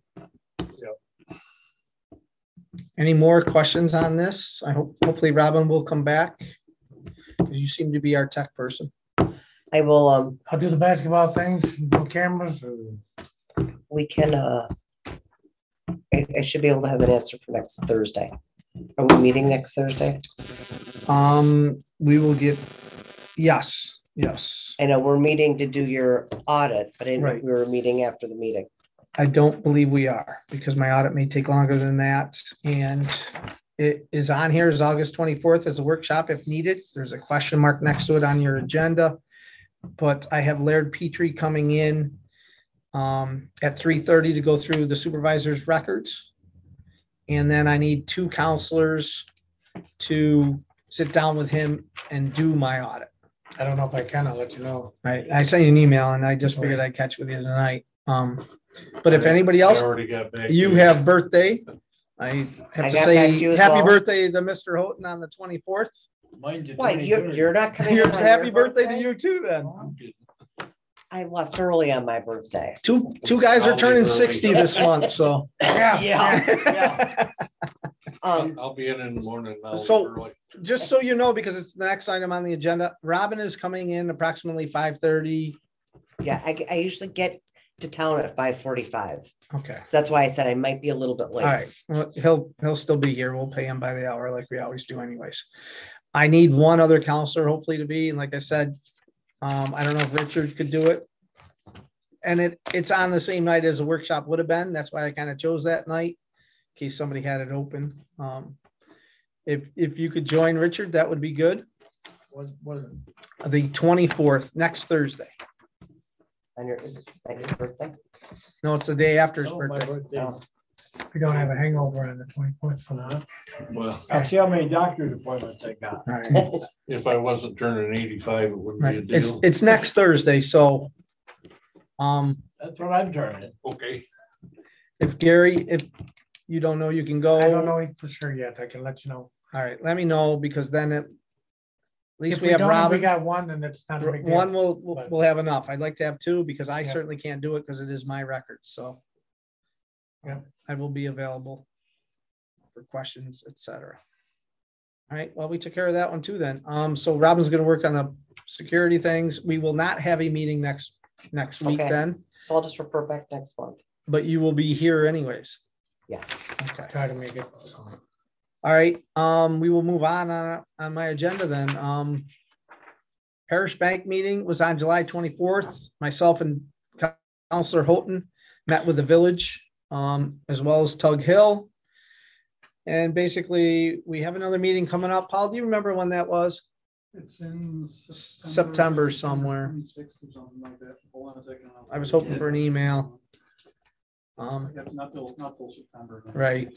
Any more questions on this? Hopefully Robin will come back. You seem to be our tech person. I will, I'll do the basketball things, no cameras. we can, I should be able to have an answer for next Thursday. Are we meeting next Thursday? We will get, yes. I know we're meeting to do your audit, but I didn't know if Right. we were meeting after the meeting. I don't believe we are because my audit may take longer than that. And it is on here as August 24th as a workshop if needed. There's a question mark next to it on your agenda. But I have Laird Petrie coming in at 3:30 to go through the supervisor's records. And then I need 2 counselors to sit down with him and do my audit. I don't know if I can, I'll let you know. I sent you an email and I just figured I'd catch with you tonight. But if anybody else, I already got back. you to have birthday, I I have to got back to say you as happy well. birthday to Mr. Houghton on the 24th. Mine's the Why, you're not coming? Here's in on happy your birthday to you too then. I left early on my birthday. Two guys are I'll be turning early. 60 this month, so. Yeah. I'll be in the morning. and I'll leave So- early. Just so you know, because it's the next item on the agenda, Robin is coming in approximately 5:30. Yeah, I usually get to town at 5:45. Okay. So that's why I said I might be a little bit All late. right, well, he'll still be here. We'll pay him by the hour like we always do anyways. I need one other counselor hopefully to be, and like I said, I don't know if Richard could do it. And it's on the same night as the workshop would have been. That's why I kind of chose that night in case somebody had it open. If you could join Richard, that would be good. Was The 24th, next Thursday. Is it your birthday? No, it's the day after his oh, my birthday. birthday. Oh. We don't have a hangover on the 24th for now. Well, I see how many doctor's appointments I got. All right. if I wasn't turning 85, it wouldn't be a Right. deal. It's next Thursday, so That's what I'm turning. Okay. if Gary, if you don't know, you can go. I don't know for sure yet, I can let you know. All right, let me know because then at least If we have don't, We Robin. got one, and it's not a big deal. One will, but- we'll have enough. I'd like to have 2 because I Yeah. certainly can't do it because it is my record, so. Yeah. I will be available for questions, etc. All right, well, we took care of that one too then. So Robin's gonna work on the security things. We will not have a meeting next next week Okay. then, So I'll just report back next month. but you will be here anyways. Yeah. Okay. Try to make it. All right, we will move on my agenda then. Parish Bank meeting was on July 24th. Myself and Counselor Houghton met with the village, as well as Tug Hill. And basically, we have another meeting coming up. Paul, do you remember when that was? It's in September somewhere. 26th or something like that. Hold on a second. I was hoping for an email. That's not till September. Right.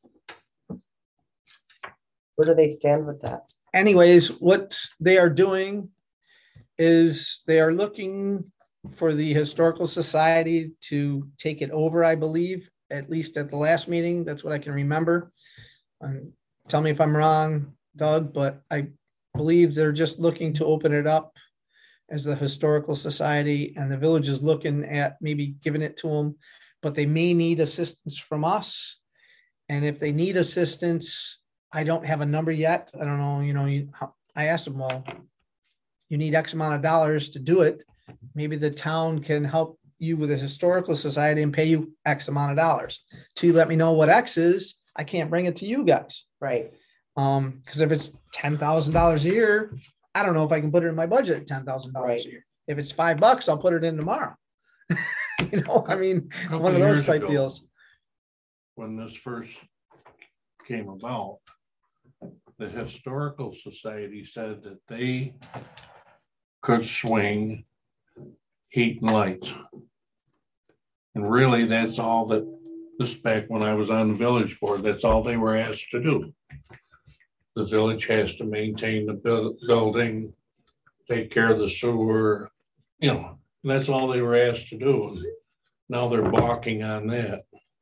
Where do they stand with that? Anyways, what they are doing is they are looking for the Historical Society to take it over, I believe, at least at the last meeting. That's what I can remember. Tell me if I'm wrong, Doug, but I believe they're just looking to open it up as the Historical Society, and the village is looking at maybe giving it to them, but they may need assistance from us. And if they need assistance, I don't have a number yet. I don't know, I asked them, well, you need X amount of dollars to do it. Maybe the town can help you with the Historical Society and pay you X amount of dollars. To let me know what X is, I can't bring it to you guys. Right. Because if it's $10,000 a year, I don't know if I can put it in my budget at $10,000 Right. a year. If it's $5, I'll put it in tomorrow. I mean, Couple one of those years type ago, deals. When this first came about, the Historical Society said that they could swing heat and lights. And really, that's all that, this back when I was on the village board, that's all they were asked to do. The village has to maintain the building, take care of the sewer, that's all they were asked to do. Now they're balking on that.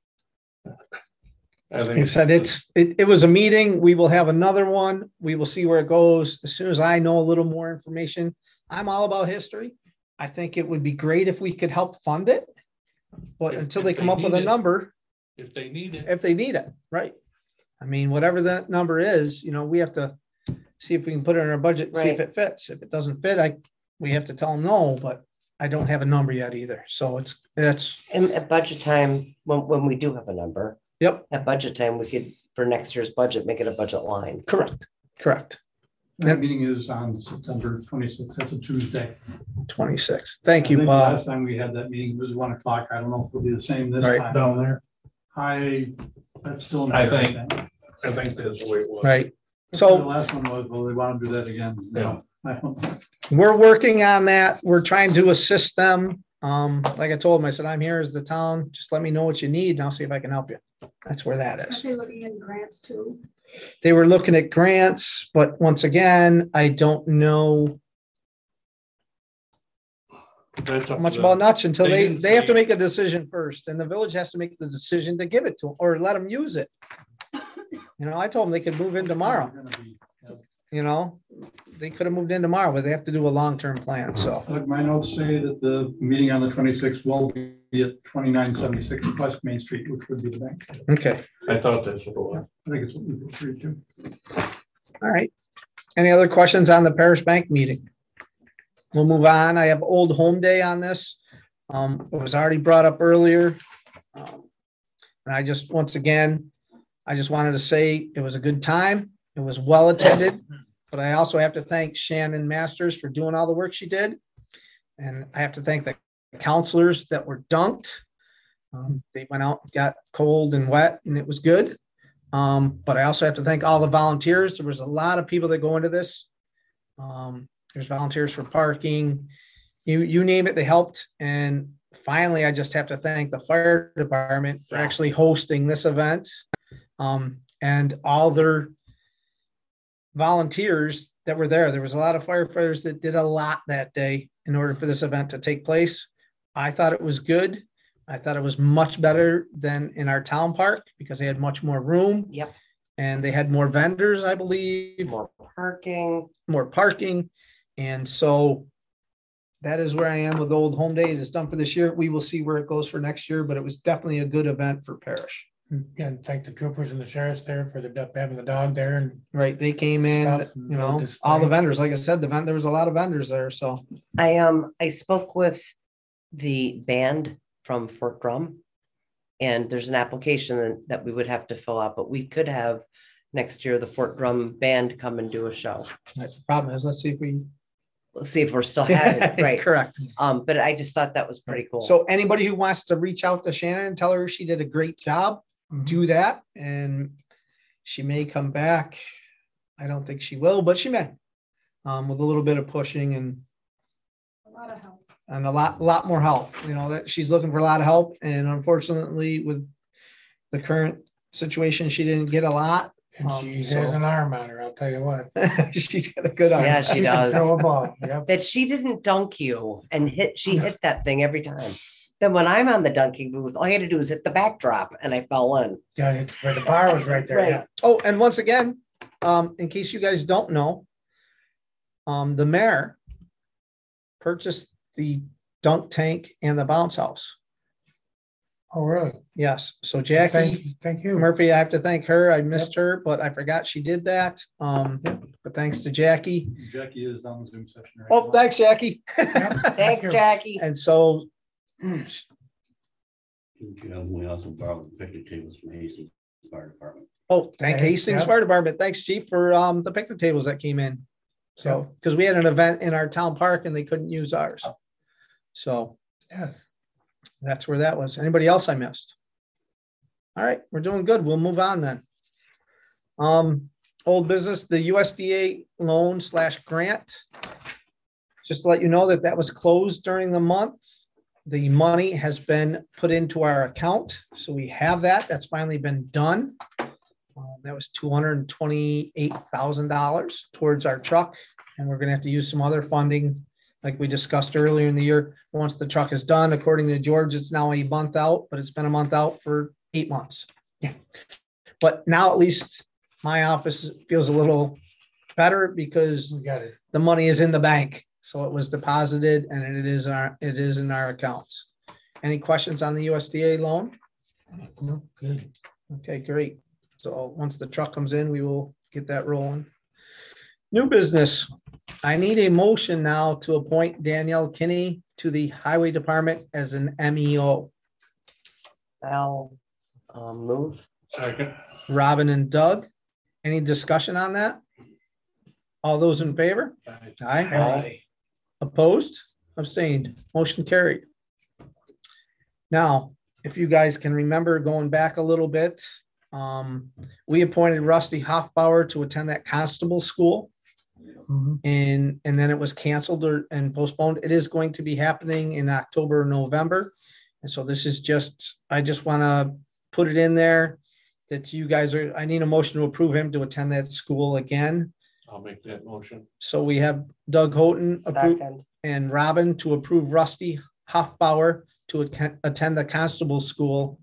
I Like I think. said, it was a meeting. We will have another one. We will see where it goes. As soon as I know a little more information, I'm all about history. I think it would be great if we could help fund it. But If- until if they they come up with a need it. number, If they need it, if they need it, right? I mean, whatever that number is, we have to see if we can put it in our budget, and see if Right. it fits. If it doesn't fit, we have to tell them no, but I don't have a number yet either. So that's, And at budget time, when we do have a number, yep, at budget time, we could, for next year's budget, make it a budget line. correct. That meeting is on September 26th. That's a Tuesday. 26. Thank I you, think Paul. Last time we had that meeting was 1 o'clock. I don't know if it'll be the same this Right. time. down there, That's still. I think- I think that's the way it was. Right. The So last one was, well, they want to do that again. Yeah. I don't know. we're working on that. We're trying to assist them. Like I told them, I said, I'm here as the town. Just let me know what you need and I'll see if I can help you. That's where that Are is. they looking at grants too? They were looking at grants, but once again, I don't know That's up to much them. about nuts until They they didn't have to say- make a decision first, and the village has to make the decision to give it to them or let them use it. I told them they could move in tomorrow, they could have moved in tomorrow, but they have to do a long-term plan, so. Like my notes say that the meeting on the 26th will be at 2976 West Main Street, which would be the bank. Okay, I thought that's what it was. I think it's what we agreed to. all right. Any other questions on the Parish Bank meeting? We'll move on. I have Old Home Day on this. It was already brought up earlier. And I just, once again, I just wanted to say it was a good time. It was well attended, but I also have to thank Shannon Masters for doing all the work she did. And I have to thank the counselors that were dunked. They went out, got cold and wet, and it was good. But I also have to thank all the volunteers. There was a lot of people that go into this. There's volunteers for parking, you name it, they helped. And finally, I just have to thank the fire department for actually hosting this event. And all their volunteers that were there. There was a lot of firefighters that did a lot that day in order for this event to take place. I thought it was good. I thought it was much better than in our town park because they had much more room. Yep. And they had more vendors, I believe, More parking. more parking. And so that is where I am with Old Home Day. It is done for this year. We will see where it goes for next year, but it was definitely a good event for Parish. And thank the troopers and the sheriffs there for having the dog there and Right? They came in, Stuff, all display. the vendors, like I said, there was a lot of vendors there. So, I spoke with the band from Fort Drum. And there's an application that we would have to fill out, but we could have next year the Fort Drum band come and do a show. That's the problem is, let's see if we. Let's see if we're still having it, right? Correct. But I just thought that was pretty cool. So anybody who wants to reach out to Shannon and tell her she did a great job, do that. And she may come back. I don't think she will, but she may. With a little bit of pushing and A lot of help. a lot more help. You know, that she's looking for a lot of help. And unfortunately, with the current situation, she didn't get a lot. And she has an arm on her, I'll tell you what. She's got a good arm. Yeah, she can does. Throw a ball, yep. That she didn't dunk you and she hit that thing every time. Then when I'm on the dunking booth, all you had to do was hit the backdrop and I fell in. Yeah, it's where the bar was right there, Right. yeah. Oh, and once again, in case you guys don't know, the mayor purchased the dunk tank and the bounce house. Oh, really? Yes. So Jackie Thank you. Murphy, I have to thank her. I missed her, but I forgot she did that. But thanks to Jackie. Jackie is on the Zoom session right Oh, now. thanks, Jackie. Thanks, you. Jackie. And so, You know, we also borrowed the picnic tables from Hastings Fire Department. oh, thank Okay, Hastings yeah. Fire Department. Thanks, Chief, for the picnic tables that came in. So, because we had an event in our town park and they couldn't use ours. So Yes. that's where that was. Anybody else I missed? All right, we're doing good. We'll move on then. Old business, the USDA loan / grant. Just to let you know that that was closed during the month. The money has been put into our account. So we have that. That's finally been done. That was $228,000 towards our truck. And we're going to have to use some other funding like we discussed earlier in the year. Once the truck is done, according to George, it's now a month out, but it's been a month out for 8 months. Yeah. But now at least my office feels a little better because We got it. the money is in the bank. So it was deposited and it is in our accounts. Any questions on the USDA loan? No, good. Okay, great. So once the truck comes in, we will get that rolling. New business. I need a motion now to appoint Danielle Kinney to the Highway Department as an MEO. I'll move. Second. Robin and Doug. Any discussion on that? All those in favor? Aye. Aye. Opposed? Abstained? Motion carried. Now, if you guys can remember going back a little bit, we appointed Rusty Hoffbauer to attend that constable school. Mhm. And then it was canceled and postponed. It is going to be happening in October, November. And so this is I just want to put it in there that you guys I need a motion to approve him to attend that school again. I'll make that motion. So we have Doug Houghton Second. and Robin to approve Rusty Hoffbauer to attend the constable school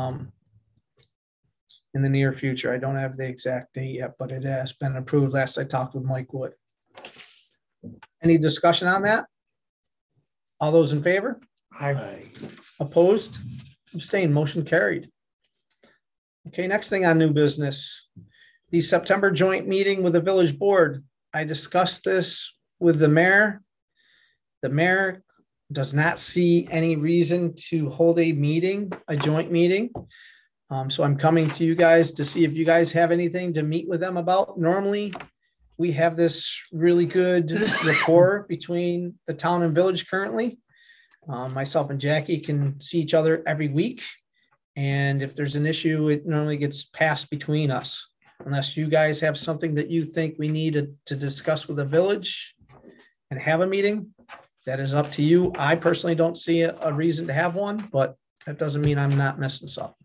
in the near future. I don't have the exact date yet, but it has been approved. Last I talked with Mike Wood. Any discussion on that? All those in favor? Aye. Opposed? Abstained? Motion carried. Okay, next thing on new business. The September joint meeting with the village board. I discussed this with the mayor. The mayor does not see any reason to hold a joint meeting. So I'm coming to you guys to see if you guys have anything to meet with them about. Normally, we have this really good rapport between the town and village currently. Myself and Jackie can see each other every week. And if there's an issue, it normally gets passed between us. Unless you guys have something that you think we need to discuss with the village and have a meeting, that is up to you. I personally don't see a reason to have one, but that doesn't mean I'm not missing something.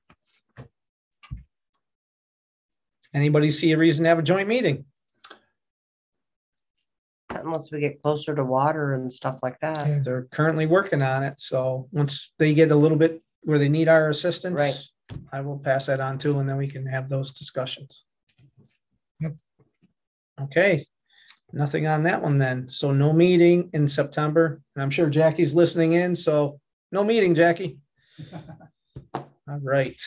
Anybody see a reason to have a joint meeting? Unless we get closer to water and stuff like that. Yeah. They're currently working on it. So once they get a little bit where they need our assistance, Right. I will pass that on to, and then we can have those discussions. Yep. Okay, nothing on that one then. So no meeting in September. And I'm sure Jackie's listening in, so no meeting, Jackie. All right.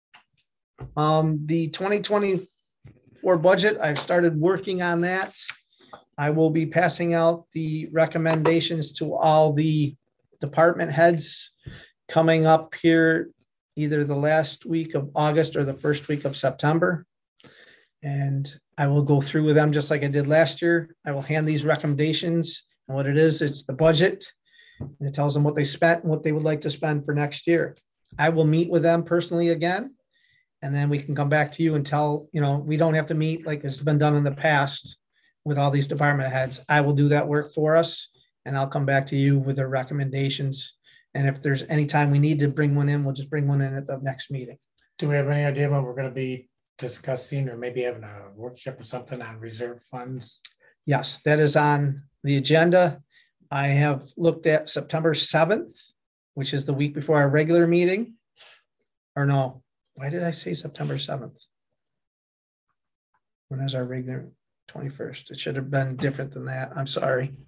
The 2024 budget, I've started working on that. I will be passing out the recommendations to all the department heads coming up here either the last week of August or the first week of September. And I will go through with them just like I did last year. I will hand these recommendations, and what it is, it's the budget. And it tells them what they spent and what they would like to spend for next year. I will meet with them personally again, and then we can come back to you and tell, we don't have to meet like it's been done in the past with all these department heads. I will do that work for us, and I'll come back to you with their recommendations. And if there's any time we need to bring one in, we'll just bring one in at the next meeting. Do we have any idea what we're gonna be discussing, or maybe having a workshop or something on reserve funds? Yes, that is on the agenda. I have looked at September 7th, which is the week before our regular meeting. Or no, why did I say September 7th? When is our regular 21st? It should have been different than that. I'm sorry.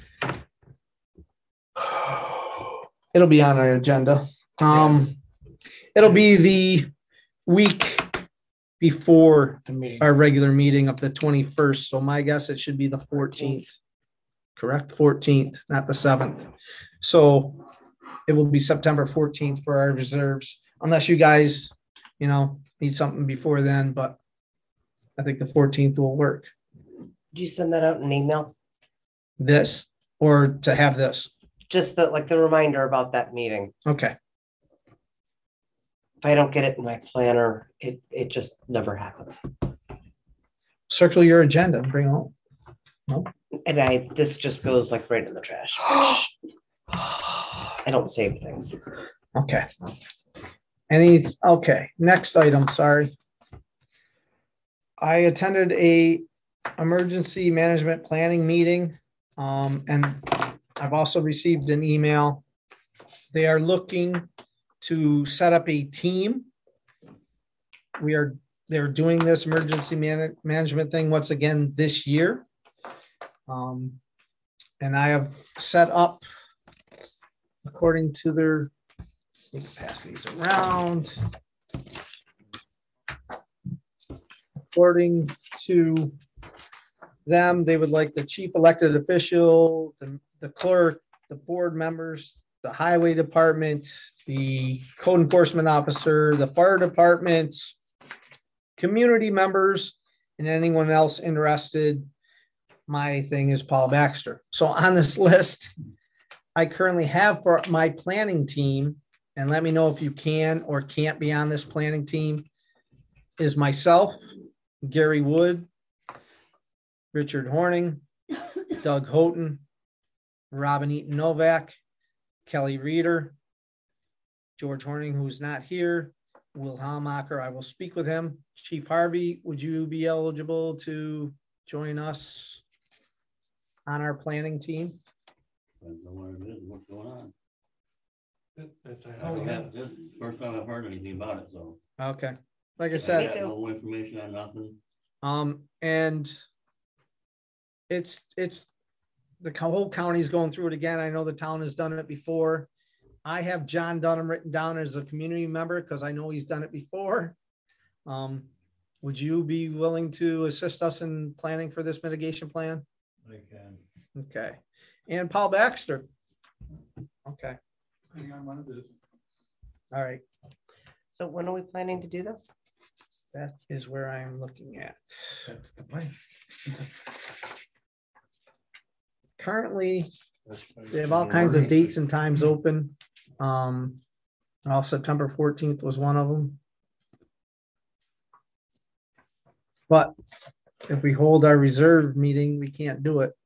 It'll be on our agenda. It'll be the week before The meeting. our regular meeting of the 21st. So my guess, it should be the 14th. Correct? 14th, not the 7th. So it will be September 14th for our reserves, unless you guys, need something before then, but I think the 14th will work. Did you send that out in an email? This, or to have this. Just the reminder about that meeting. Okay. If I don't get it in my planner, it just never happens. Circle your agenda and bring it home. And this just goes like right in the trash. I don't save things. Okay. Okay, next item, sorry. I attended a emergency management planning meeting, and I've also received an email. They are looking to set up a team. They're doing this emergency management thing once again this year. And I have set up, according to their, let me pass these around. According to them, they would like the chief elected official, the clerk, the board members, the highway department, the code enforcement officer, the fire department, community members, and anyone else interested. My thing is Paul Baxter. So on this list, I currently have for my planning team, and let me know if you can or can't be on this planning team, is myself, Gary Wood, Richard Horning, Doug Houghton, Robin Eaton Novak, Kelly Reeder, George Horning, who's not here, Will Hallmacher. I will speak with him. Chief Harvey, would you be eligible to join us on our planning team? Depends on what it is, and what's going on. That's I don't have, this is the first time I've heard anything about it, so. Okay. Like I I said, got no information on nothing. and it's the whole county's going through it again. I know the town has done it before. I have John Dunham written down as a community member because I know he's done it before. Would you be willing to assist us in planning for this mitigation plan? I can. Okay. And Paul Baxter. Okay. Hang on, one of this. All right. So when are we planning to do this? That is where I'm looking at. That's the plan. Currently, they have all kinds of dates and times open. September 14th was one of them. But if we hold our reserve meeting, we can't do it.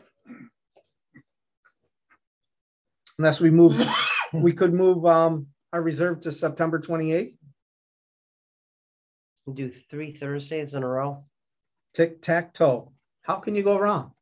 Unless we move, we could move our reserve to September 28th. Do 3 Thursdays in a row? Tic tac toe. How can you go wrong?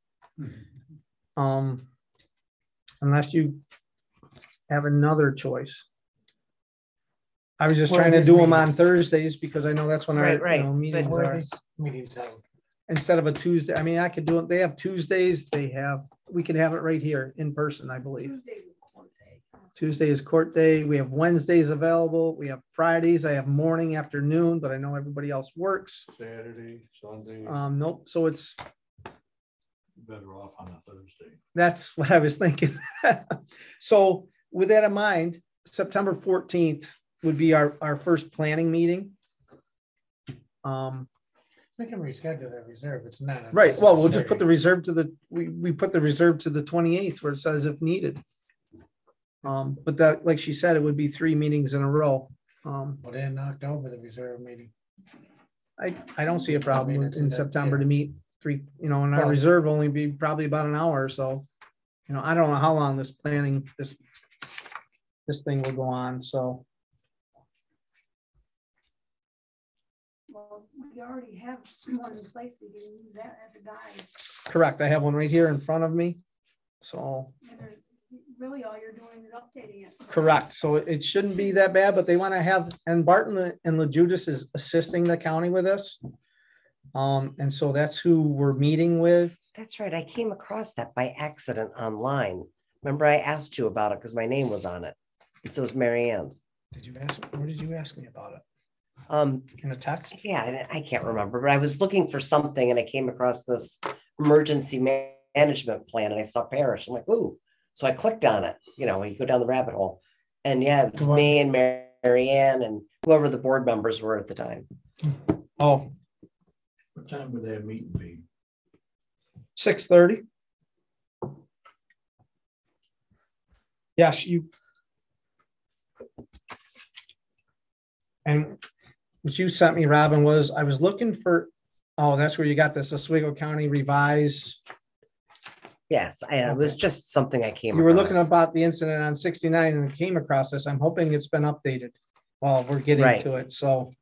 Unless you have another choice. I was just Well, trying to these do them on meetings- Thursdays because I know that's when our Right, meetings Where are are. these meetings at? Instead of a Tuesday, I mean, I could do it. They have Tuesdays. We could have it right here in person, I believe. Tuesday is court day. Tuesday is court day. We have Wednesdays available. We have Fridays. I have morning, afternoon, but I know everybody else works. Saturday, Sunday, Nope. So it's, better off on a Thursday. that's what I was thinking. So with that in mind, September 14th would be our first planning meeting. We can reschedule that reserve. It's not. Right, well, we'll just put the necessary. reserve to the, we put the reserve to the 28th where it says if needed. But that, like she said, it would be 3 meetings in a row. Well, then October, the reserve meeting. I don't see a problem it's in that- September yeah. to meet 3, and our Well- reserve only be probably about an hour or so. I don't know how long this thing will go on, so. Well, we already have one in place. We can use that as a guide. Correct, I have one right here in front of me. So, And really all you're doing is updating it. correct, so it shouldn't be that bad, but they want to have, and Barton and LaJudas is assisting the county with this. And so that's who we're meeting with. That's right. I came across that by accident online. Remember, I asked you about it because my name was on it. So it was Mary Ann's. Where did you ask me about it? In a text? Yeah, I can't remember, but I was looking for something and I came across this emergency management plan and I saw Parrish. I'm like, ooh. So I clicked on it, you go down the rabbit hole. And yeah, it was me and Mary Ann and whoever the board members were at the time. Oh, What time would that meeting be? 6:30. Yes, and what you sent me, Robin, was I was looking for, oh, that's where you got this Oswego County revise. Yes, it was just something I came You were looking across. about the incident on 69 and came across this. I'm hoping it's been updated. Well, we're getting Right. to it, so.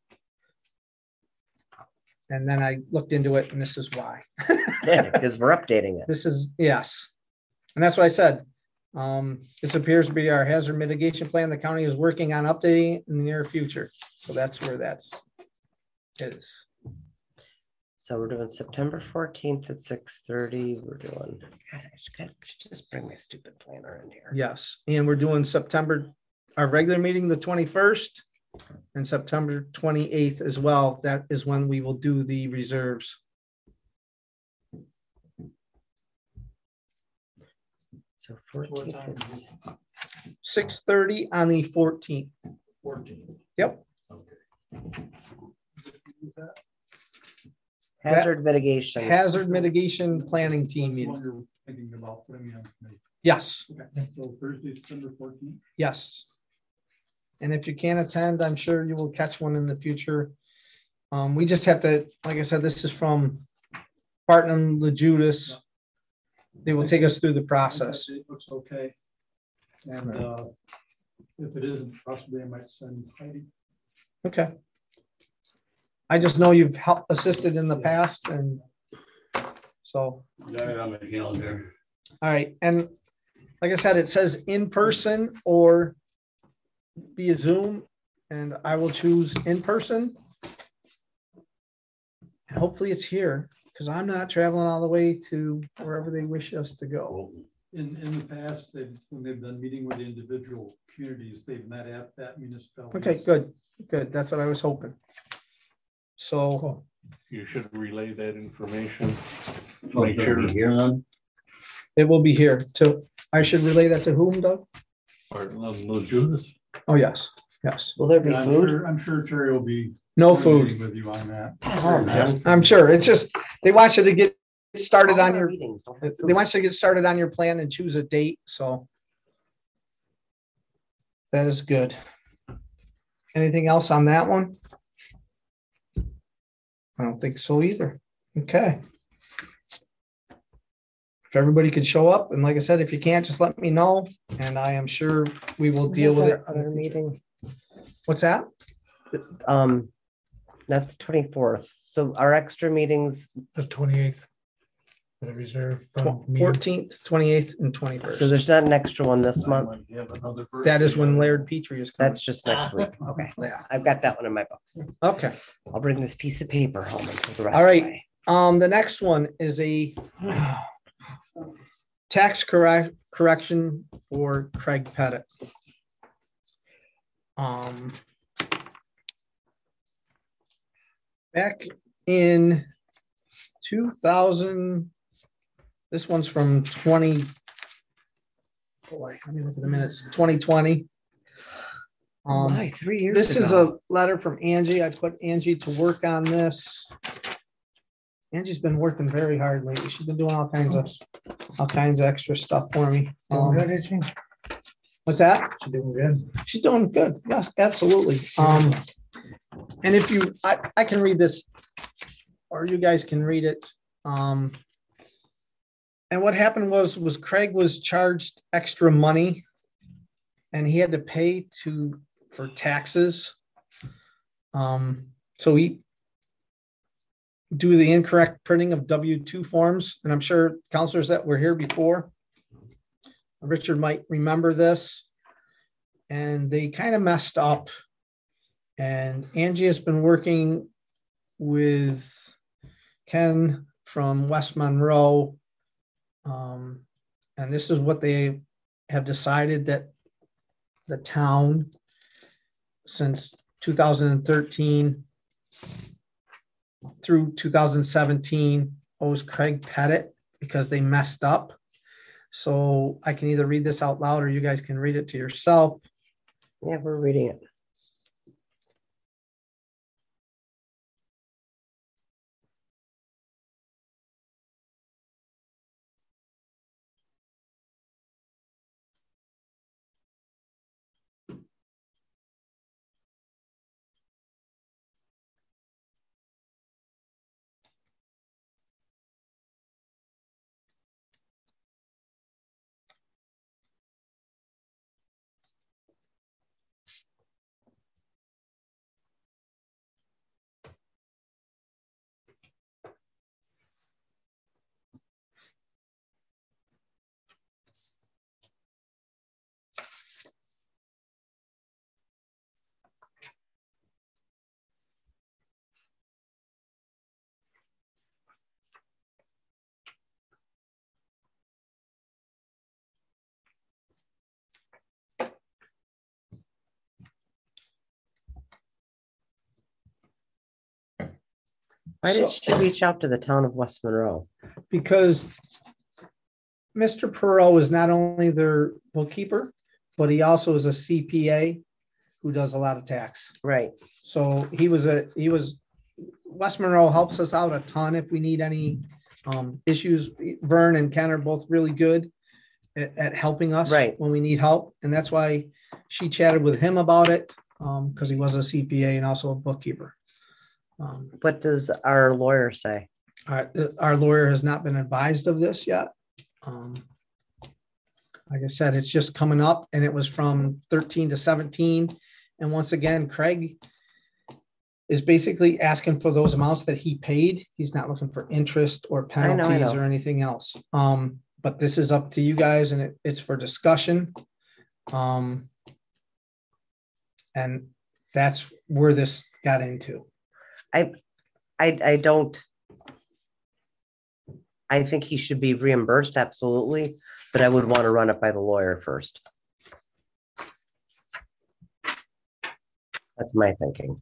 And then I looked into it and this is why. Yeah, because we're updating it. This is, yes. And that's what I said. This appears to be our hazard mitigation plan. The county is working on updating it in the near future. So that's where is. So we're doing September 14th at 6:30. We're doing, God, I should just bring my stupid planner in here. Yes. And we're doing our regular meeting, the 21st and September 28th as well. That is when we will do the reserves. So What 14th time is, is it? 6:30 on the 14th. 14. Yep. Okay. hazard mitigation. Hazard mitigation planning team Which one meeting. you're Thinking about putting me on committee. Yes, Okay, so Thursday, September 14th. yes. And if you can't attend, I'm sure you will catch one in the future. We just have to, like I said, this is from Barton and LaJudas. They will take us through the process. It looks okay. And if it isn't, possibly I might send Heidi. Okay. I just know you've helped assisted in the past and so, Got it on my calendar. all right. And like I said, it says in person or via Zoom, and I will choose in person. And hopefully it's here because I'm not traveling all the way to wherever they wish us to go. In the past, when they've been meeting with the individual communities, they've met at that municipality. Okay, good, good. That's what I was hoping. So, You should relay that information. Oh, Make it's sure, already here then? it will be here to, I should relay that to whom, Doug? or no Judas. Oh, yes, yes. Will there be Yeah, food? I'm sure Terry will be. No meeting food. With you on that. Oh, Yes, man. I'm sure. It's just, they want you to get started All on our your, meetings don't have they food. want you to get started on your plan and choose a date, so. That is good. Anything else on that one? I don't think so either. Okay. If everybody could show up, and like I said, if you can't, just let me know, and I am sure we will deal with it. That's our other meeting. What's that? Not the 24th. So our extra meetings, The 28th. For the reserve. fund meeting. 14th, 28th, and so 21st. there's not an extra one this month. That is when Laird Petrie is coming. That's just next week. Okay. Yeah, I've got that one in my book. okay. I'll bring this piece of paper home and put the rest All right. away. The next one is a tax correction for Craig Pettit. Back in 2000, this one's from boy, let me look at the minutes, 2020. My, 3 years This is ago. a letter from Angie. I put Angie to work on this. Angie's been working very hard lately. She's been doing all kinds of extra stuff for me. Doing good, is she? What's that? She doing good? She's doing good. Yes, absolutely. And if you, I can read this, or you guys can read it. And what happened was Craig was charged extra money, and he had to pay for taxes. So he do the incorrect printing of W-2 forms, and I'm sure counselors that were here before, Richard might remember this, and they kind of messed up. And Angie has been working with Ken from West Monroe, and this is what they have decided, that the town since 2013 through 2017 owes Craig Pettit because they messed up. So I can either read this out loud or you guys can read it to yourself. Yeah, we're reading it. Why did she reach out to the town of West Monroe? Because Mr. Perot is not only their bookkeeper, but he also is a CPA who does a lot of tax. Right. So West Monroe helps us out a ton if we need any issues. Vern and Ken are both really good at helping us Right. when we need help. And that's why she chatted with him about it, because he was a CPA and also a bookkeeper. What does our lawyer say? Our lawyer has not been advised of this yet. Like I said, it's just coming up, and it was from 13 to 17. And once again, Craig is basically asking for those amounts that he paid. He's not looking for interest or penalties or anything else. But this is up to you guys, and it's for discussion. And that's where this got into. I think he should be reimbursed, absolutely, but I would want to run it by the lawyer first. That's my thinking.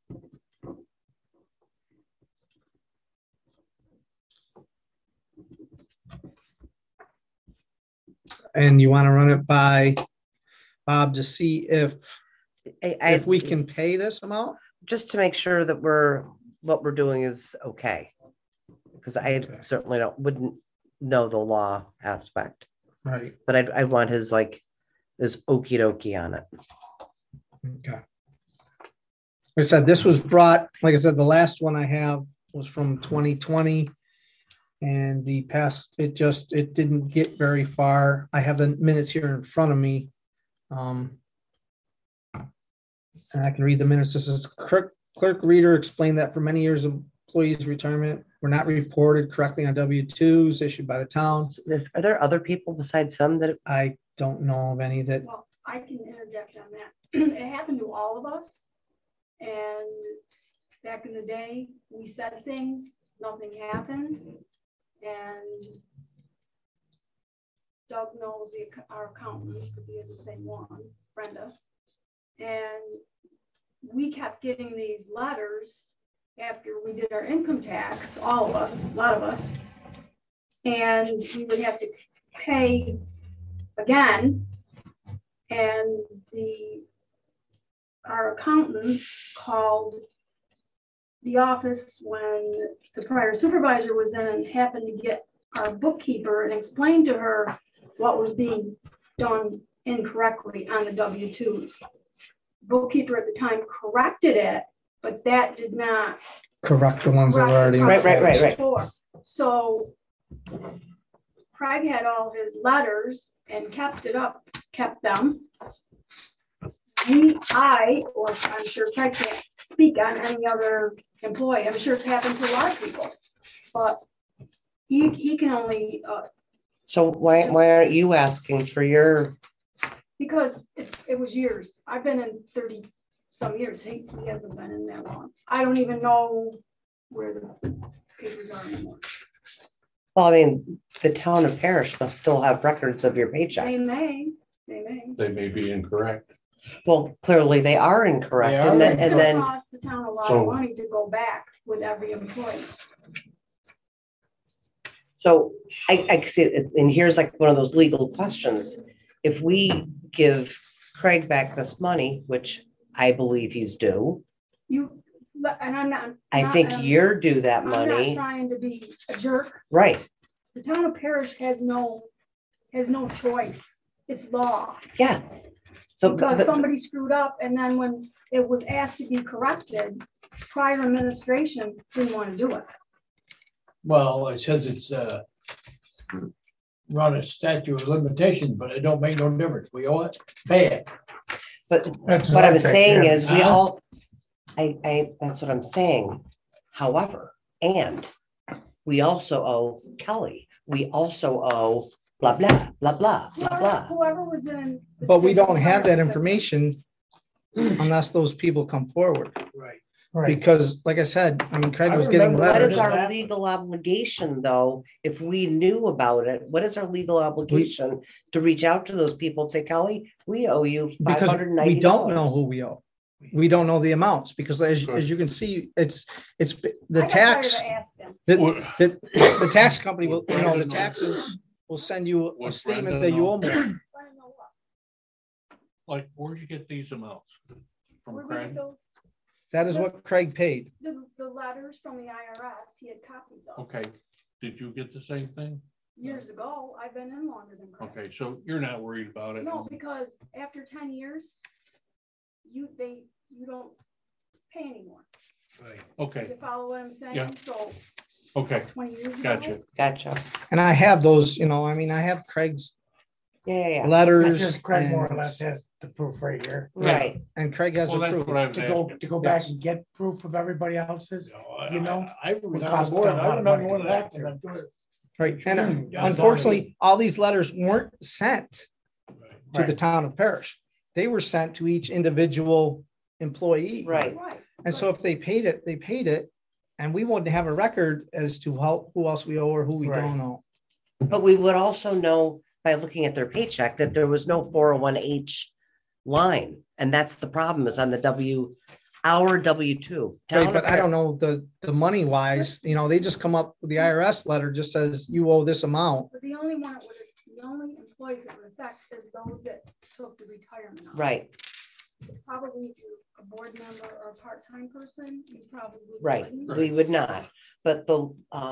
And you want to run it by Bob to see if we can pay this amount? Just to make sure that what we're doing is okay. Because I certainly wouldn't know the law aspect. Right. But I want his okie dokie on it. Okay. Like I said, this was brought, like I said, the last one I have was from 2020. And it didn't get very far. I have the minutes here in front of me. And I can read the minutes. This is clerk reader explained that for many years, employees' retirement were not reported correctly on W-2s issued by the town. Are there other people besides him that? I don't know of any that. Well, I can interject on that. It happened to all of us. And back in the day, we said things, nothing happened. And Doug knows our accountant because he has the same one, Brenda. And we kept getting these letters after we did our income tax, all of us, a lot of us. And we would have to pay again. And our accountant called the office when the prior supervisor was in and happened to get our bookkeeper and explained to her what was being done incorrectly on the W-2s. Bookkeeper at the time corrected it, but that did not Correct the ones that were already. in Right. place. before. So Craig had all his letters and kept them. Or I'm sure Craig can't speak on any other employee. I'm sure it's happened to a lot of people, but he can only, So why aren't you asking for your, because it was years. I've been in 30 some years. He hasn't been in that long. I don't even know where the papers are anymore. well, I mean, the town of Parrish must still have records of your They paychecks. may. They may be incorrect. Well, clearly they are incorrect. They are And then, It's and gonna then, cost the town a lot So- of money to go back with every employee. so I see, it, and here's like one of those legal questions. If we give Craig back this money, which I believe he's due, And I'm not. I think you're due that I'm not money, trying to be a jerk. right? The town of Parrish has no choice. It's law. Yeah. So, Because but- somebody screwed up and then when it was asked to be corrected, prior administration didn't want to do it. Well, it says it's run a statute of limitation, but it don't make no difference. We owe it, pay it. but That's what I'm think, saying yeah. is we Huh? all, that's what I'm saying. However, and we also owe Kelly, we also owe blah, blah, blah, blah, blah, blah. Whoever was in. the But we state don't have that system. information unless those people come forward. Right. Right. Because like I said, I mean, Craig I was getting remember What letters. is Does our that- legal obligation, though, if we knew about it? What is our legal obligation to reach out to those people and say, Kelly, we owe you Because $590? we don't know who we owe. We don't know the amounts because as you can see, it's I the got tired tax, of asking. the tax company will, the taxes will send you a What's statement Brenda that you know? owe more. Wanna know what? Like, where'd you get these amounts? From Where we get Craig? those- That is what Craig paid. The letters from the IRS, he had copies of. Okay, did you get the same thing? Years ago, I've been in longer than Craig. Okay, so you're not worried about it? No, because after 10 years, you don't pay anymore. Right. Okay, You follow what I'm saying? Yeah. So okay, 20 years ago. gotcha. Gotcha. And I have those, I have Craig's Yeah. letters. That's just Craig more or and- less has the proof right here. Right. And Craig has Well, a that's proof. what I was asking. To go back and get proof of everybody else's. You know, I was would on cost board. them a lot I of remember money when to it get happened. through. I'm doing it. Right. And Yeah, unfortunately, all these letters weren't sent to the Right. town of Parrish. They were sent to each individual employee. Right. Right. And so if they paid it, they paid it. And we wouldn't have a record as to who else we owe or who we Right. don't owe. But we would also know by looking at their paycheck that there was no 401H line. And that's the problem is on the our W-2. Right, but I don't know the money wise, they just come up with the IRS letter, just says you owe this amount. But the only employees that would affect is those that took the retirement. out. Right, Probably if you're a board member or a part-time person, you probably. right. wouldn't. We would not. But the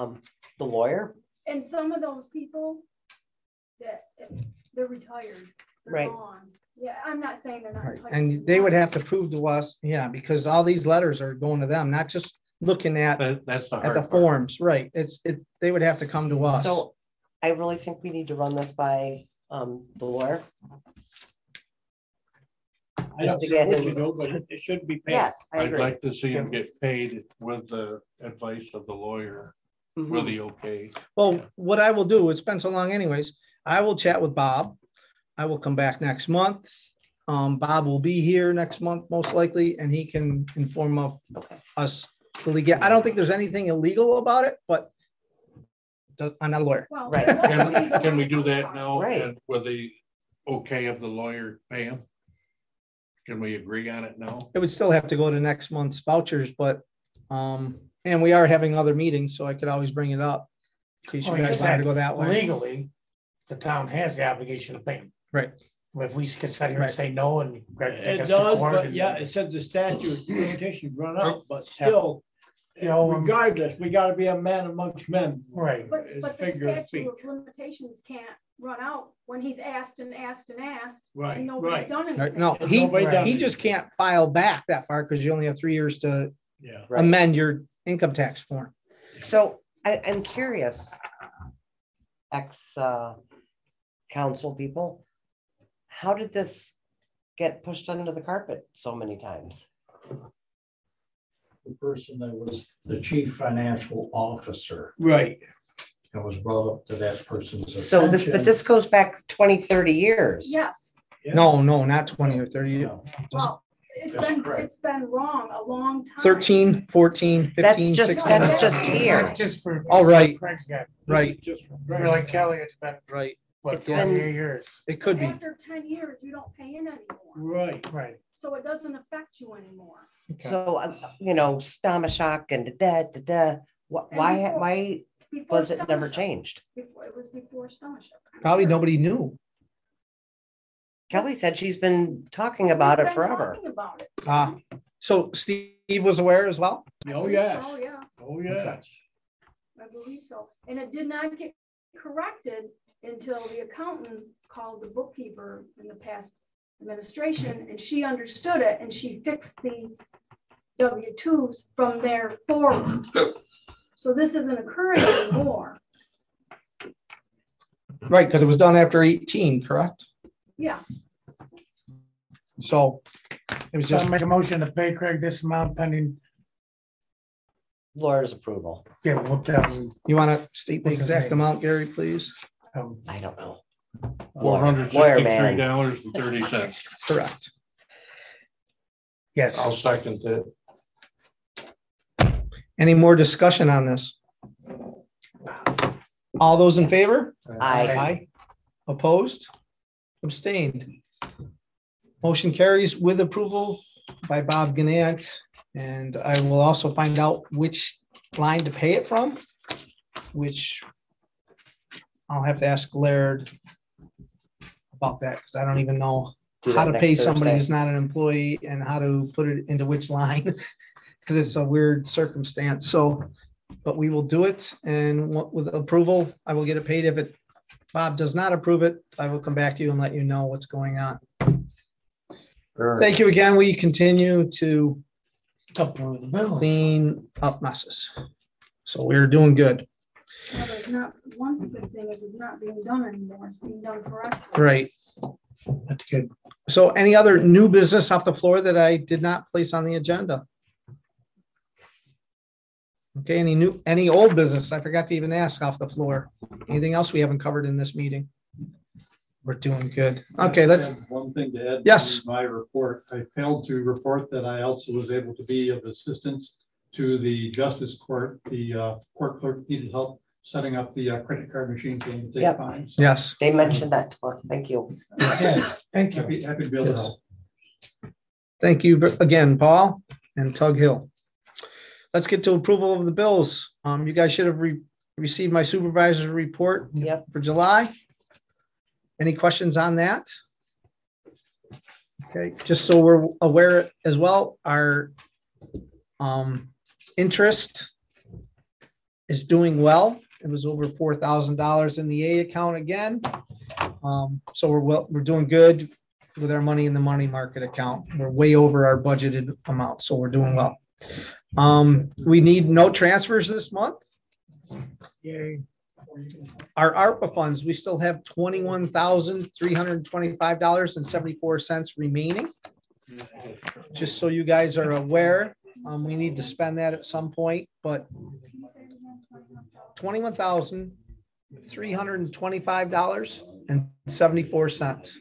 lawyer, And some of those people that they're retired. They're Right. gone. Yeah, I'm not saying they're not. Right. entitled And to they would money. have to prove to us, because all these letters are going to them, not just looking at That's the the hard part. forms, right? They would have to come to us. so I really think we need to run this by the lawyer. I don't Just to care get what his- you do, but it should be paid. Yes, I I'd agree. like to see him get paid with the advice of the lawyer, with Mhm. the okay. Well, what I will do, it's been so long anyways, I will chat with Bob. I will come back next month. Bob will be here next month, most likely, and he can inform of Okay. us. I don't think there's anything illegal about it, but I'm not a lawyer. Well, Right. Can we do that now? Right. And with the okay of the lawyer pay him? Can we agree on it now? It would still have to go to next month's vouchers, but, and we are having other meetings, so I could always bring it up. In case you Like I guys wanted to said, go that way. legally, the town has the obligation to pay them. Right. If we could sit here and say no and take It us to does, court. but and- yeah, it says the statute limitation run out, but still, You know, regardless, we gotta be a man amongst men. Right. But Is the figure of statute speech. of limitations can't run out when he's asked and asked and asked, Right, and nobody's right. done Right, anything. no, And he, nobody does he it. just can't file back that far because you only have 3 years to Yeah. Right. amend your income tax form. So I'm curious, council people, how did this get pushed under the carpet so many times? The person that was the chief financial officer Right. that was brought up to that person's So this, attention. but this goes back 20, 30 years. Yes, Yeah. No, not 20 or 30, No, well, That's correct. it's been wrong a long time. 13, 14, 15, That's just- 16. that's just here. That's just for. Oh, right. Craig's got, Right, Just from. for like Kelly, it's been, right. what, It's been- 28 years? It could be. After 10 years, you don't pay in anymore, Right. Right. so it doesn't affect you anymore. Okay. So, Stama Shock and why Before was it never Stomach- changed? Before, it was before stomach. Probably nobody knew. Kelly said she's been talking about it forever. About it. So Steve was aware as well? Oh, yes. Oh, yeah, Oh, yes. I believe so. And it did not get corrected until the accountant called the bookkeeper in the past administration, and she understood it, and she fixed the W-2s from there forward. So this isn't occurring anymore. Right, because it was done after 18, correct? Yeah, So it was So I'll just, make a motion to pay Craig this amount pending, Laura's approval. yeah, what, you want to state the What's his exact name? amount, Gary, please? I don't know. $463.30. That's correct. yes. I'll second that. Any more discussion on this? All those in favor? I, Opposed? Abstained? Motion carries with approval by Bob Gannett. And I will also find out which line to pay it from, which I'll have to ask Laird about that, because I don't even know do how that to pay next somebody Thursday. who's not an employee and how to put it into which line, because it's a weird circumstance. So, but we will do it, and with approval, I will get it paid. If Bob does not approve it, I will come back to you and let you know what's going on. Thank you again. We continue to Approve the bills. clean up messes. So we're doing good. well, there's not, one good thing is it's not being done anymore, it's being done correctly. Right. That's good. So any other new business off the floor that I did not place on the agenda? Okay, any old business? I forgot to even ask off the floor. Anything else we haven't covered in this meeting? We're doing good. Okay, let's, One thing to add. Yes. to My report, I failed to report that I also was able to be of assistance to the Justice Court. The court clerk needed help setting up the credit card machine to take Yep. fines. So yes. They mentioned that to us. Thank you. Thank you. happy to be able to Yes. help. Thank you again, Paul and Tug Hill. Let's get to approval of the bills. You guys should have received my supervisor's report Yep. for July. Any questions on that? Okay, just so we're aware as well, our interest is doing well. It was over $4,000 in the A account again. So we're doing good with our money in the money market account. We're way over our budgeted amount, so we're doing well. We need no transfers this month. Yay. Our ARPA funds, we still have $21,325.74 remaining. Just so you guys are aware, we need to spend that at some point, but $21,325.74.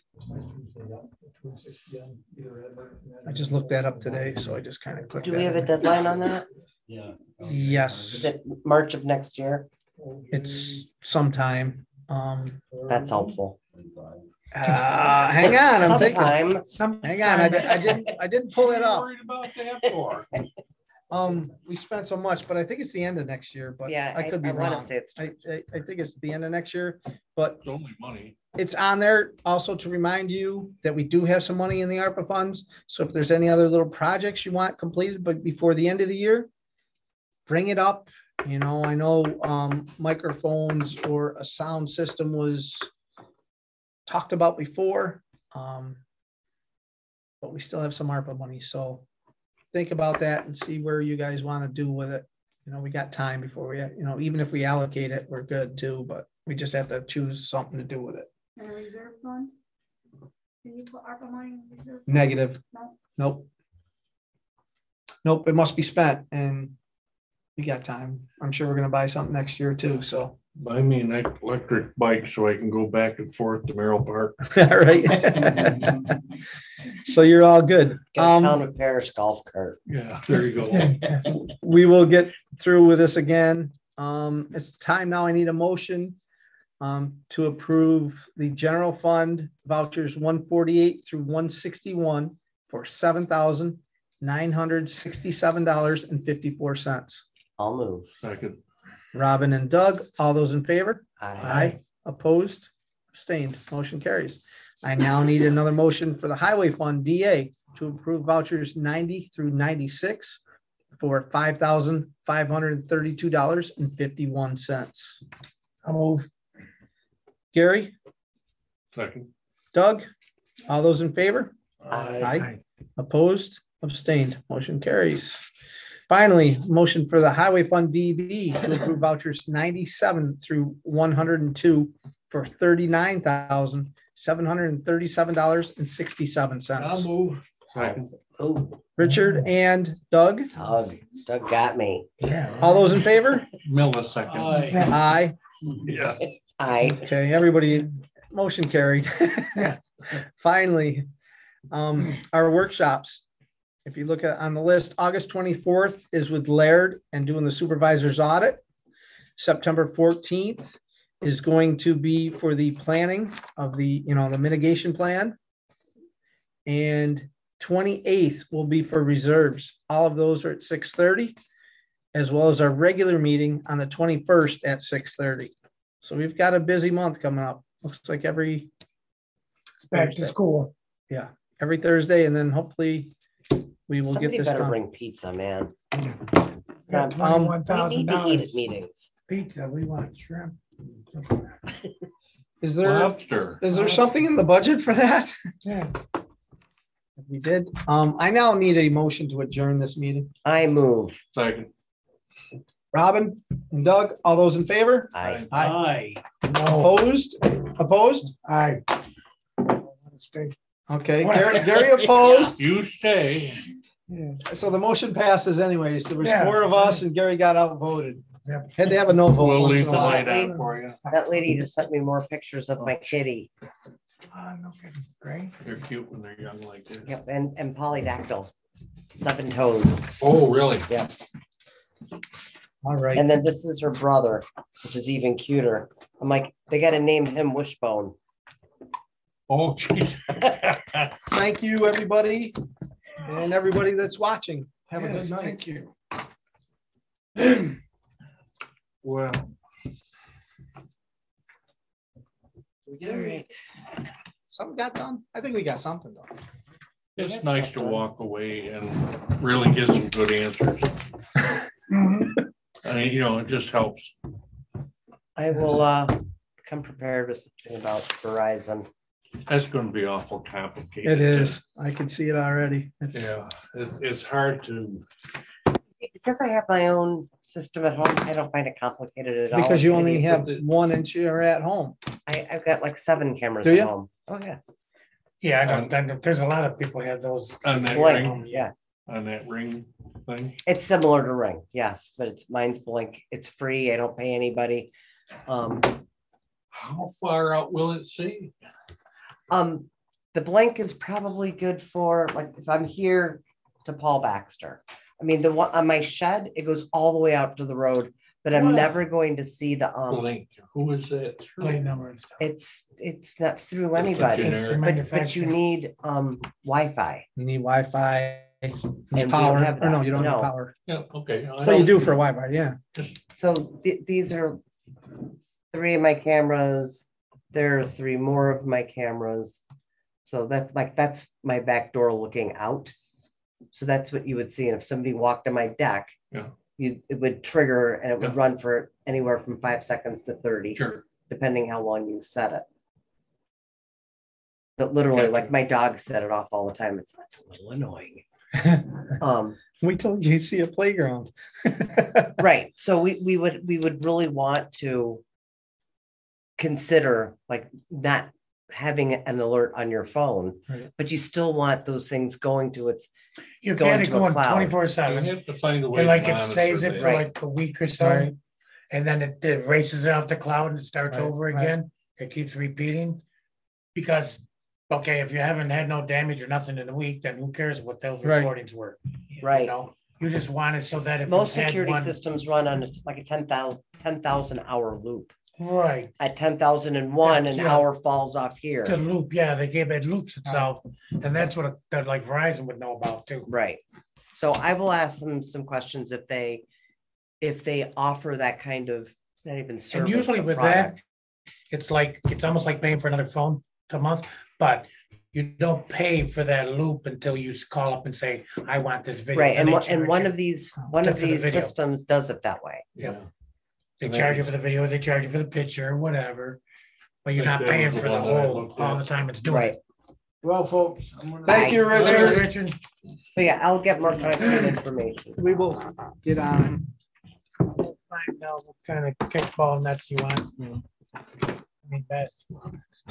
I just looked that up today, so I just kind of clicked Do we have a that. deadline on that? Yeah. Is Yes, it March of next year? it's sometime. That's helpful. Hang on, I'm thinking. Sometime. Hang on, I didn't pull it up. Worried about that for? We spent so much, but I think it's the end of next year, but Yeah, I could be wanna wrong. say it's, I think it's the end of next year, but It's only money. it's on there also to remind you that we do have some money in the ARPA funds. So if there's any other little projects you want completed, but before the end of the year, bring it up. You know, I know microphones or a sound system was talked about before. But we still have some ARPA money, so think about that and see where you guys want to do with it. You know, we got time before we, you know, even if we allocate it, we're good too, but we just have to choose something to do with it. And a reserve fund? Can you put ARPA money in reserve? Negative. No. Nope. Nope, it must be spent and we got time. I'm sure we're gonna buy something next year too, so. I mean, electric bike so I can go back and forth to Merrill Park. All right. So you're all good. get a town of Parish golf cart. Yeah, there you go. We will get through with this again. It's time now. I need a motion to approve the general fund vouchers 148 through 161 for $7,967.54. I'll move. Second. Robin and Doug, all those in favor? Aye. Opposed? Abstained? Motion carries. I now need another motion for the highway fund DA to approve vouchers 90 through 96 for $5,532.51. I'll move. Gary, Second. Doug, all those in favor? Aye. Opposed? Abstained? Motion carries. Finally, motion for the highway fund DB to approve vouchers 97 through 102 for $39,737.67. I'll move. Second. Oh, Richard and Doug, Doug got me. Yeah. all those in favor? Milliseconds. Aye. Aye. Yeah. Aye. Okay, everybody, motion carried. Finally, our workshops. If you look at on the list, August 24th is with Laird and doing the supervisor's audit. September 14th is going to be for the planning of the, you know, the mitigation plan. And 28th will be for reserves. All of those are at 6:30, as well as our regular meeting on the 21st at 6:30. So we've got a busy month coming up. Looks like every Back to school. every Thursday, and then hopefully we will Somebody get this better done. bring pizza, man. Got Um, We need to eat at $21,000 meetings. pizza. We want shrimp. Is there Lobster. something in the budget for that? Yeah. We did. I now need a motion to adjourn this meeting. I move. Second. Robin and Doug, all those in favor? Aye. Aye. No. Opposed? Opposed? Aye. Stay. Okay, Gary opposed. You stay. Yeah. So the motion passes anyways. There was Yeah. 4 of us and Gary got outvoted. Yep. Had to have a no vote. We'll once leave in the a while. light on for you. That lady just sent me more pictures of my kitty. No kidding. Great. They're cute when they're young like this. Yep, and polydactyl, 7 toes. Oh, really? All right. And then this is her brother, which is even cuter. I'm like, they gotta name him Wishbone. Oh, jeez. Thank you, everybody. And everybody that's watching. Have a Yes, good night. thank you. Well, We get it? Something got done? I think we got something done. it's nice to walk away and really get some good answers. Mhm. I mean, you know, it just helps. I will come prepared with something about Verizon. That's gonna be awful complicated. It is. I can see it already. It's- Yeah, it's hard to, Because I have my own system at home, I don't find it complicated at all. Because you It's only maybe- have one and you're at home. I've got like 7 cameras Do at you? home. Oh, yeah. Yeah, I know. There's a lot of people have those. on that Blink, ring, yeah. on that ring thing. It's similar to Ring, yes, but mine's Blink. It's free. I don't pay anybody. How far out will it see? The Blink is probably good for, like, if I'm here to Paul Baxter. I mean, the one on my shed, it goes all the way out to the road, but I'm Wow. never going to see the Blink, who is that? Plate number and stuff. it's not through It's a anybody. generic- It's But you need Wi-Fi. You need Wi-Fi don't Power, have or no, that. you don't have No. power. Yeah, okay. So you do for Wi-Fi, yeah. So these are 3 of my cameras. There are 3 more of my cameras. So that's my back door looking out. So that's what you would see. And if somebody walked on my deck, Yeah. it would trigger and it would Yeah. run for anywhere from 5 seconds to 30, Sure. depending how long you set it. But literally, Gotcha. like my dog set it off all the time. It's a little annoying. We told you see a playground. Right. So we would really want to consider like not having an alert on your phone, Right. but you still want those things going to its You Going can't to a go on cloud. 24/7. You have to find a way. And to like it monitor saves it that. for Right. like a week or so. Right. And then it races off the cloud and it starts Right, over right. again. It keeps repeating. Because, okay, if you haven't had no damage or nothing in a week, then who cares what those Right. recordings were? You right. know, you just want it so that if Most you had security one, systems run on like a 10,000 hour loop. right, At 10,001, an Yeah. hour falls off here. the loop, yeah, they gave it loops itself. And that's what, that like Verizon would know about too. Right. So I will ask them some questions if they offer that kind of, not even service. And usually but with that, product. it's almost like paying for another phone a month, but you don't pay for that loop until you call up and say, I want this video. Right, Then and they one, and charge one you. of these For the video. systems does it that way. Yeah. They charge you for the video, they charge you for the picture, whatever. But you're Think not that paying was for the the one that I whole, looked all at. the time it's doing Right. it. Well, folks. Thank you, Thanks, Richard. Richard. So yeah, I'll get more concrete information. We will get on. Find out what kind of kickball nuts you want. I mean, best.